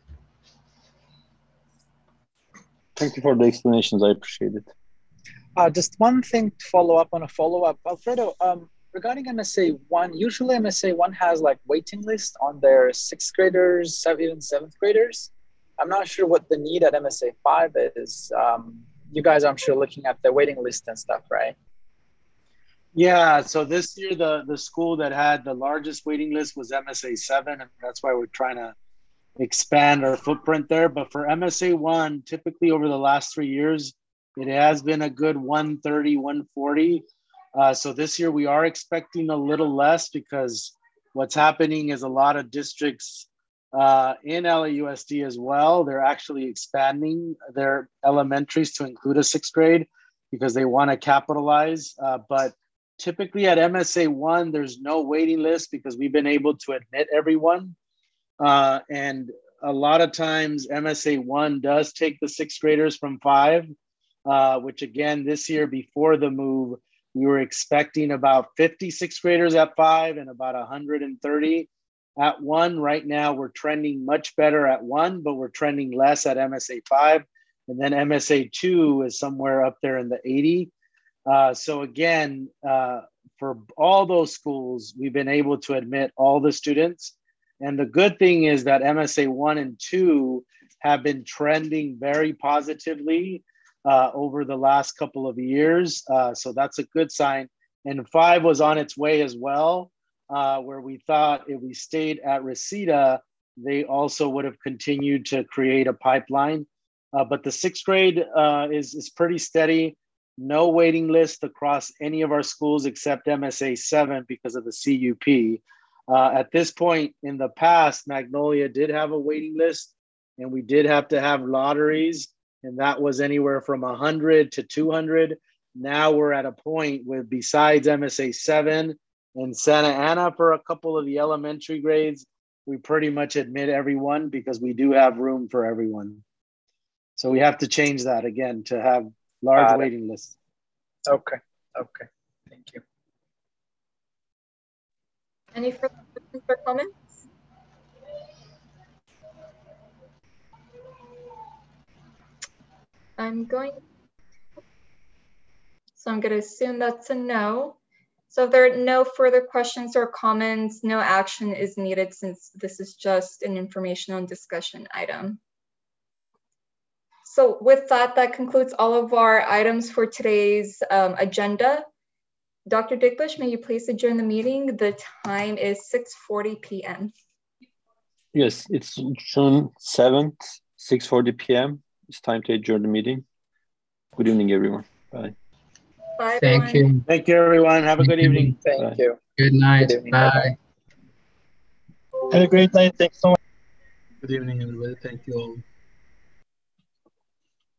Thank you for the explanations. I appreciate it. Uh, just one thing to follow up on a follow-up. Alfredo, um, regarding M S A one, usually M S A one has like waiting list on their sixth graders, seven, even seventh graders. I'm not sure what the need at M S A five is. Um, you guys, I'm sure, looking at the waiting list and stuff, right? Yeah, so this year the, the school that had the largest waiting list was M S A seven, and that's why we're trying to expand our footprint there. But for M S A one, typically over the last three years, it has been a good one thirty, one forty. Uh, so this year we are expecting a little less because what's happening is a lot of districts uh, in L A U S D as well, they're actually expanding their elementaries to include a sixth grade because they want to capitalize. Uh, but typically at M S A one, there's no waiting list because we've been able to admit everyone. Uh, and a lot of times M S A one does take the sixth graders from five, uh, which again, this year before the move, we were expecting about fifty sixth graders at five and about one hundred thirty at one. Right now, we're trending much better at one, but we're trending less at M S A five. And then M S A two is somewhere up there in the eighty. Uh, so again, uh, for all those schools, we've been able to admit all the students. And the good thing is that M S A one and two have been trending very positively uh, over the last couple of years. Uh, so that's a good sign. And five was on its way as well, uh, where we thought if we stayed at Reseda, they also would have continued to create a pipeline. Uh, but the sixth grade uh, is, is pretty steady. No waiting list across any of our schools except M S A seven because of the C U P. Uh, at this point in the past, Magnolia did have a waiting list and we did have to have lotteries, and that was anywhere from one hundred to two hundred. Now we're at a point with, besides M S A seven and Santa Ana for a couple of the elementary grades, we pretty much admit everyone because we do have room for everyone. So we have to change that again to have large uh, waiting lists. Okay, okay, thank you. Any further questions or comments? I'm going, so I'm going to assume that's a no. So if there are no further questions or comments, no action is needed since this is just an informational and discussion item. So with that, that concludes all of our items for today's um, agenda. Doctor Dickbush, may you please adjourn the meeting? The time is six forty p m Yes, it's June seventh, six forty p m It's time to adjourn the meeting. Good evening, everyone. Bye. Bye, Thank everyone. you. Thank you, everyone. Have a good evening. Thank Bye. you. Good night. Good evening. Bye. Have a great night. Thanks so much. Good evening, everybody. Thank you all.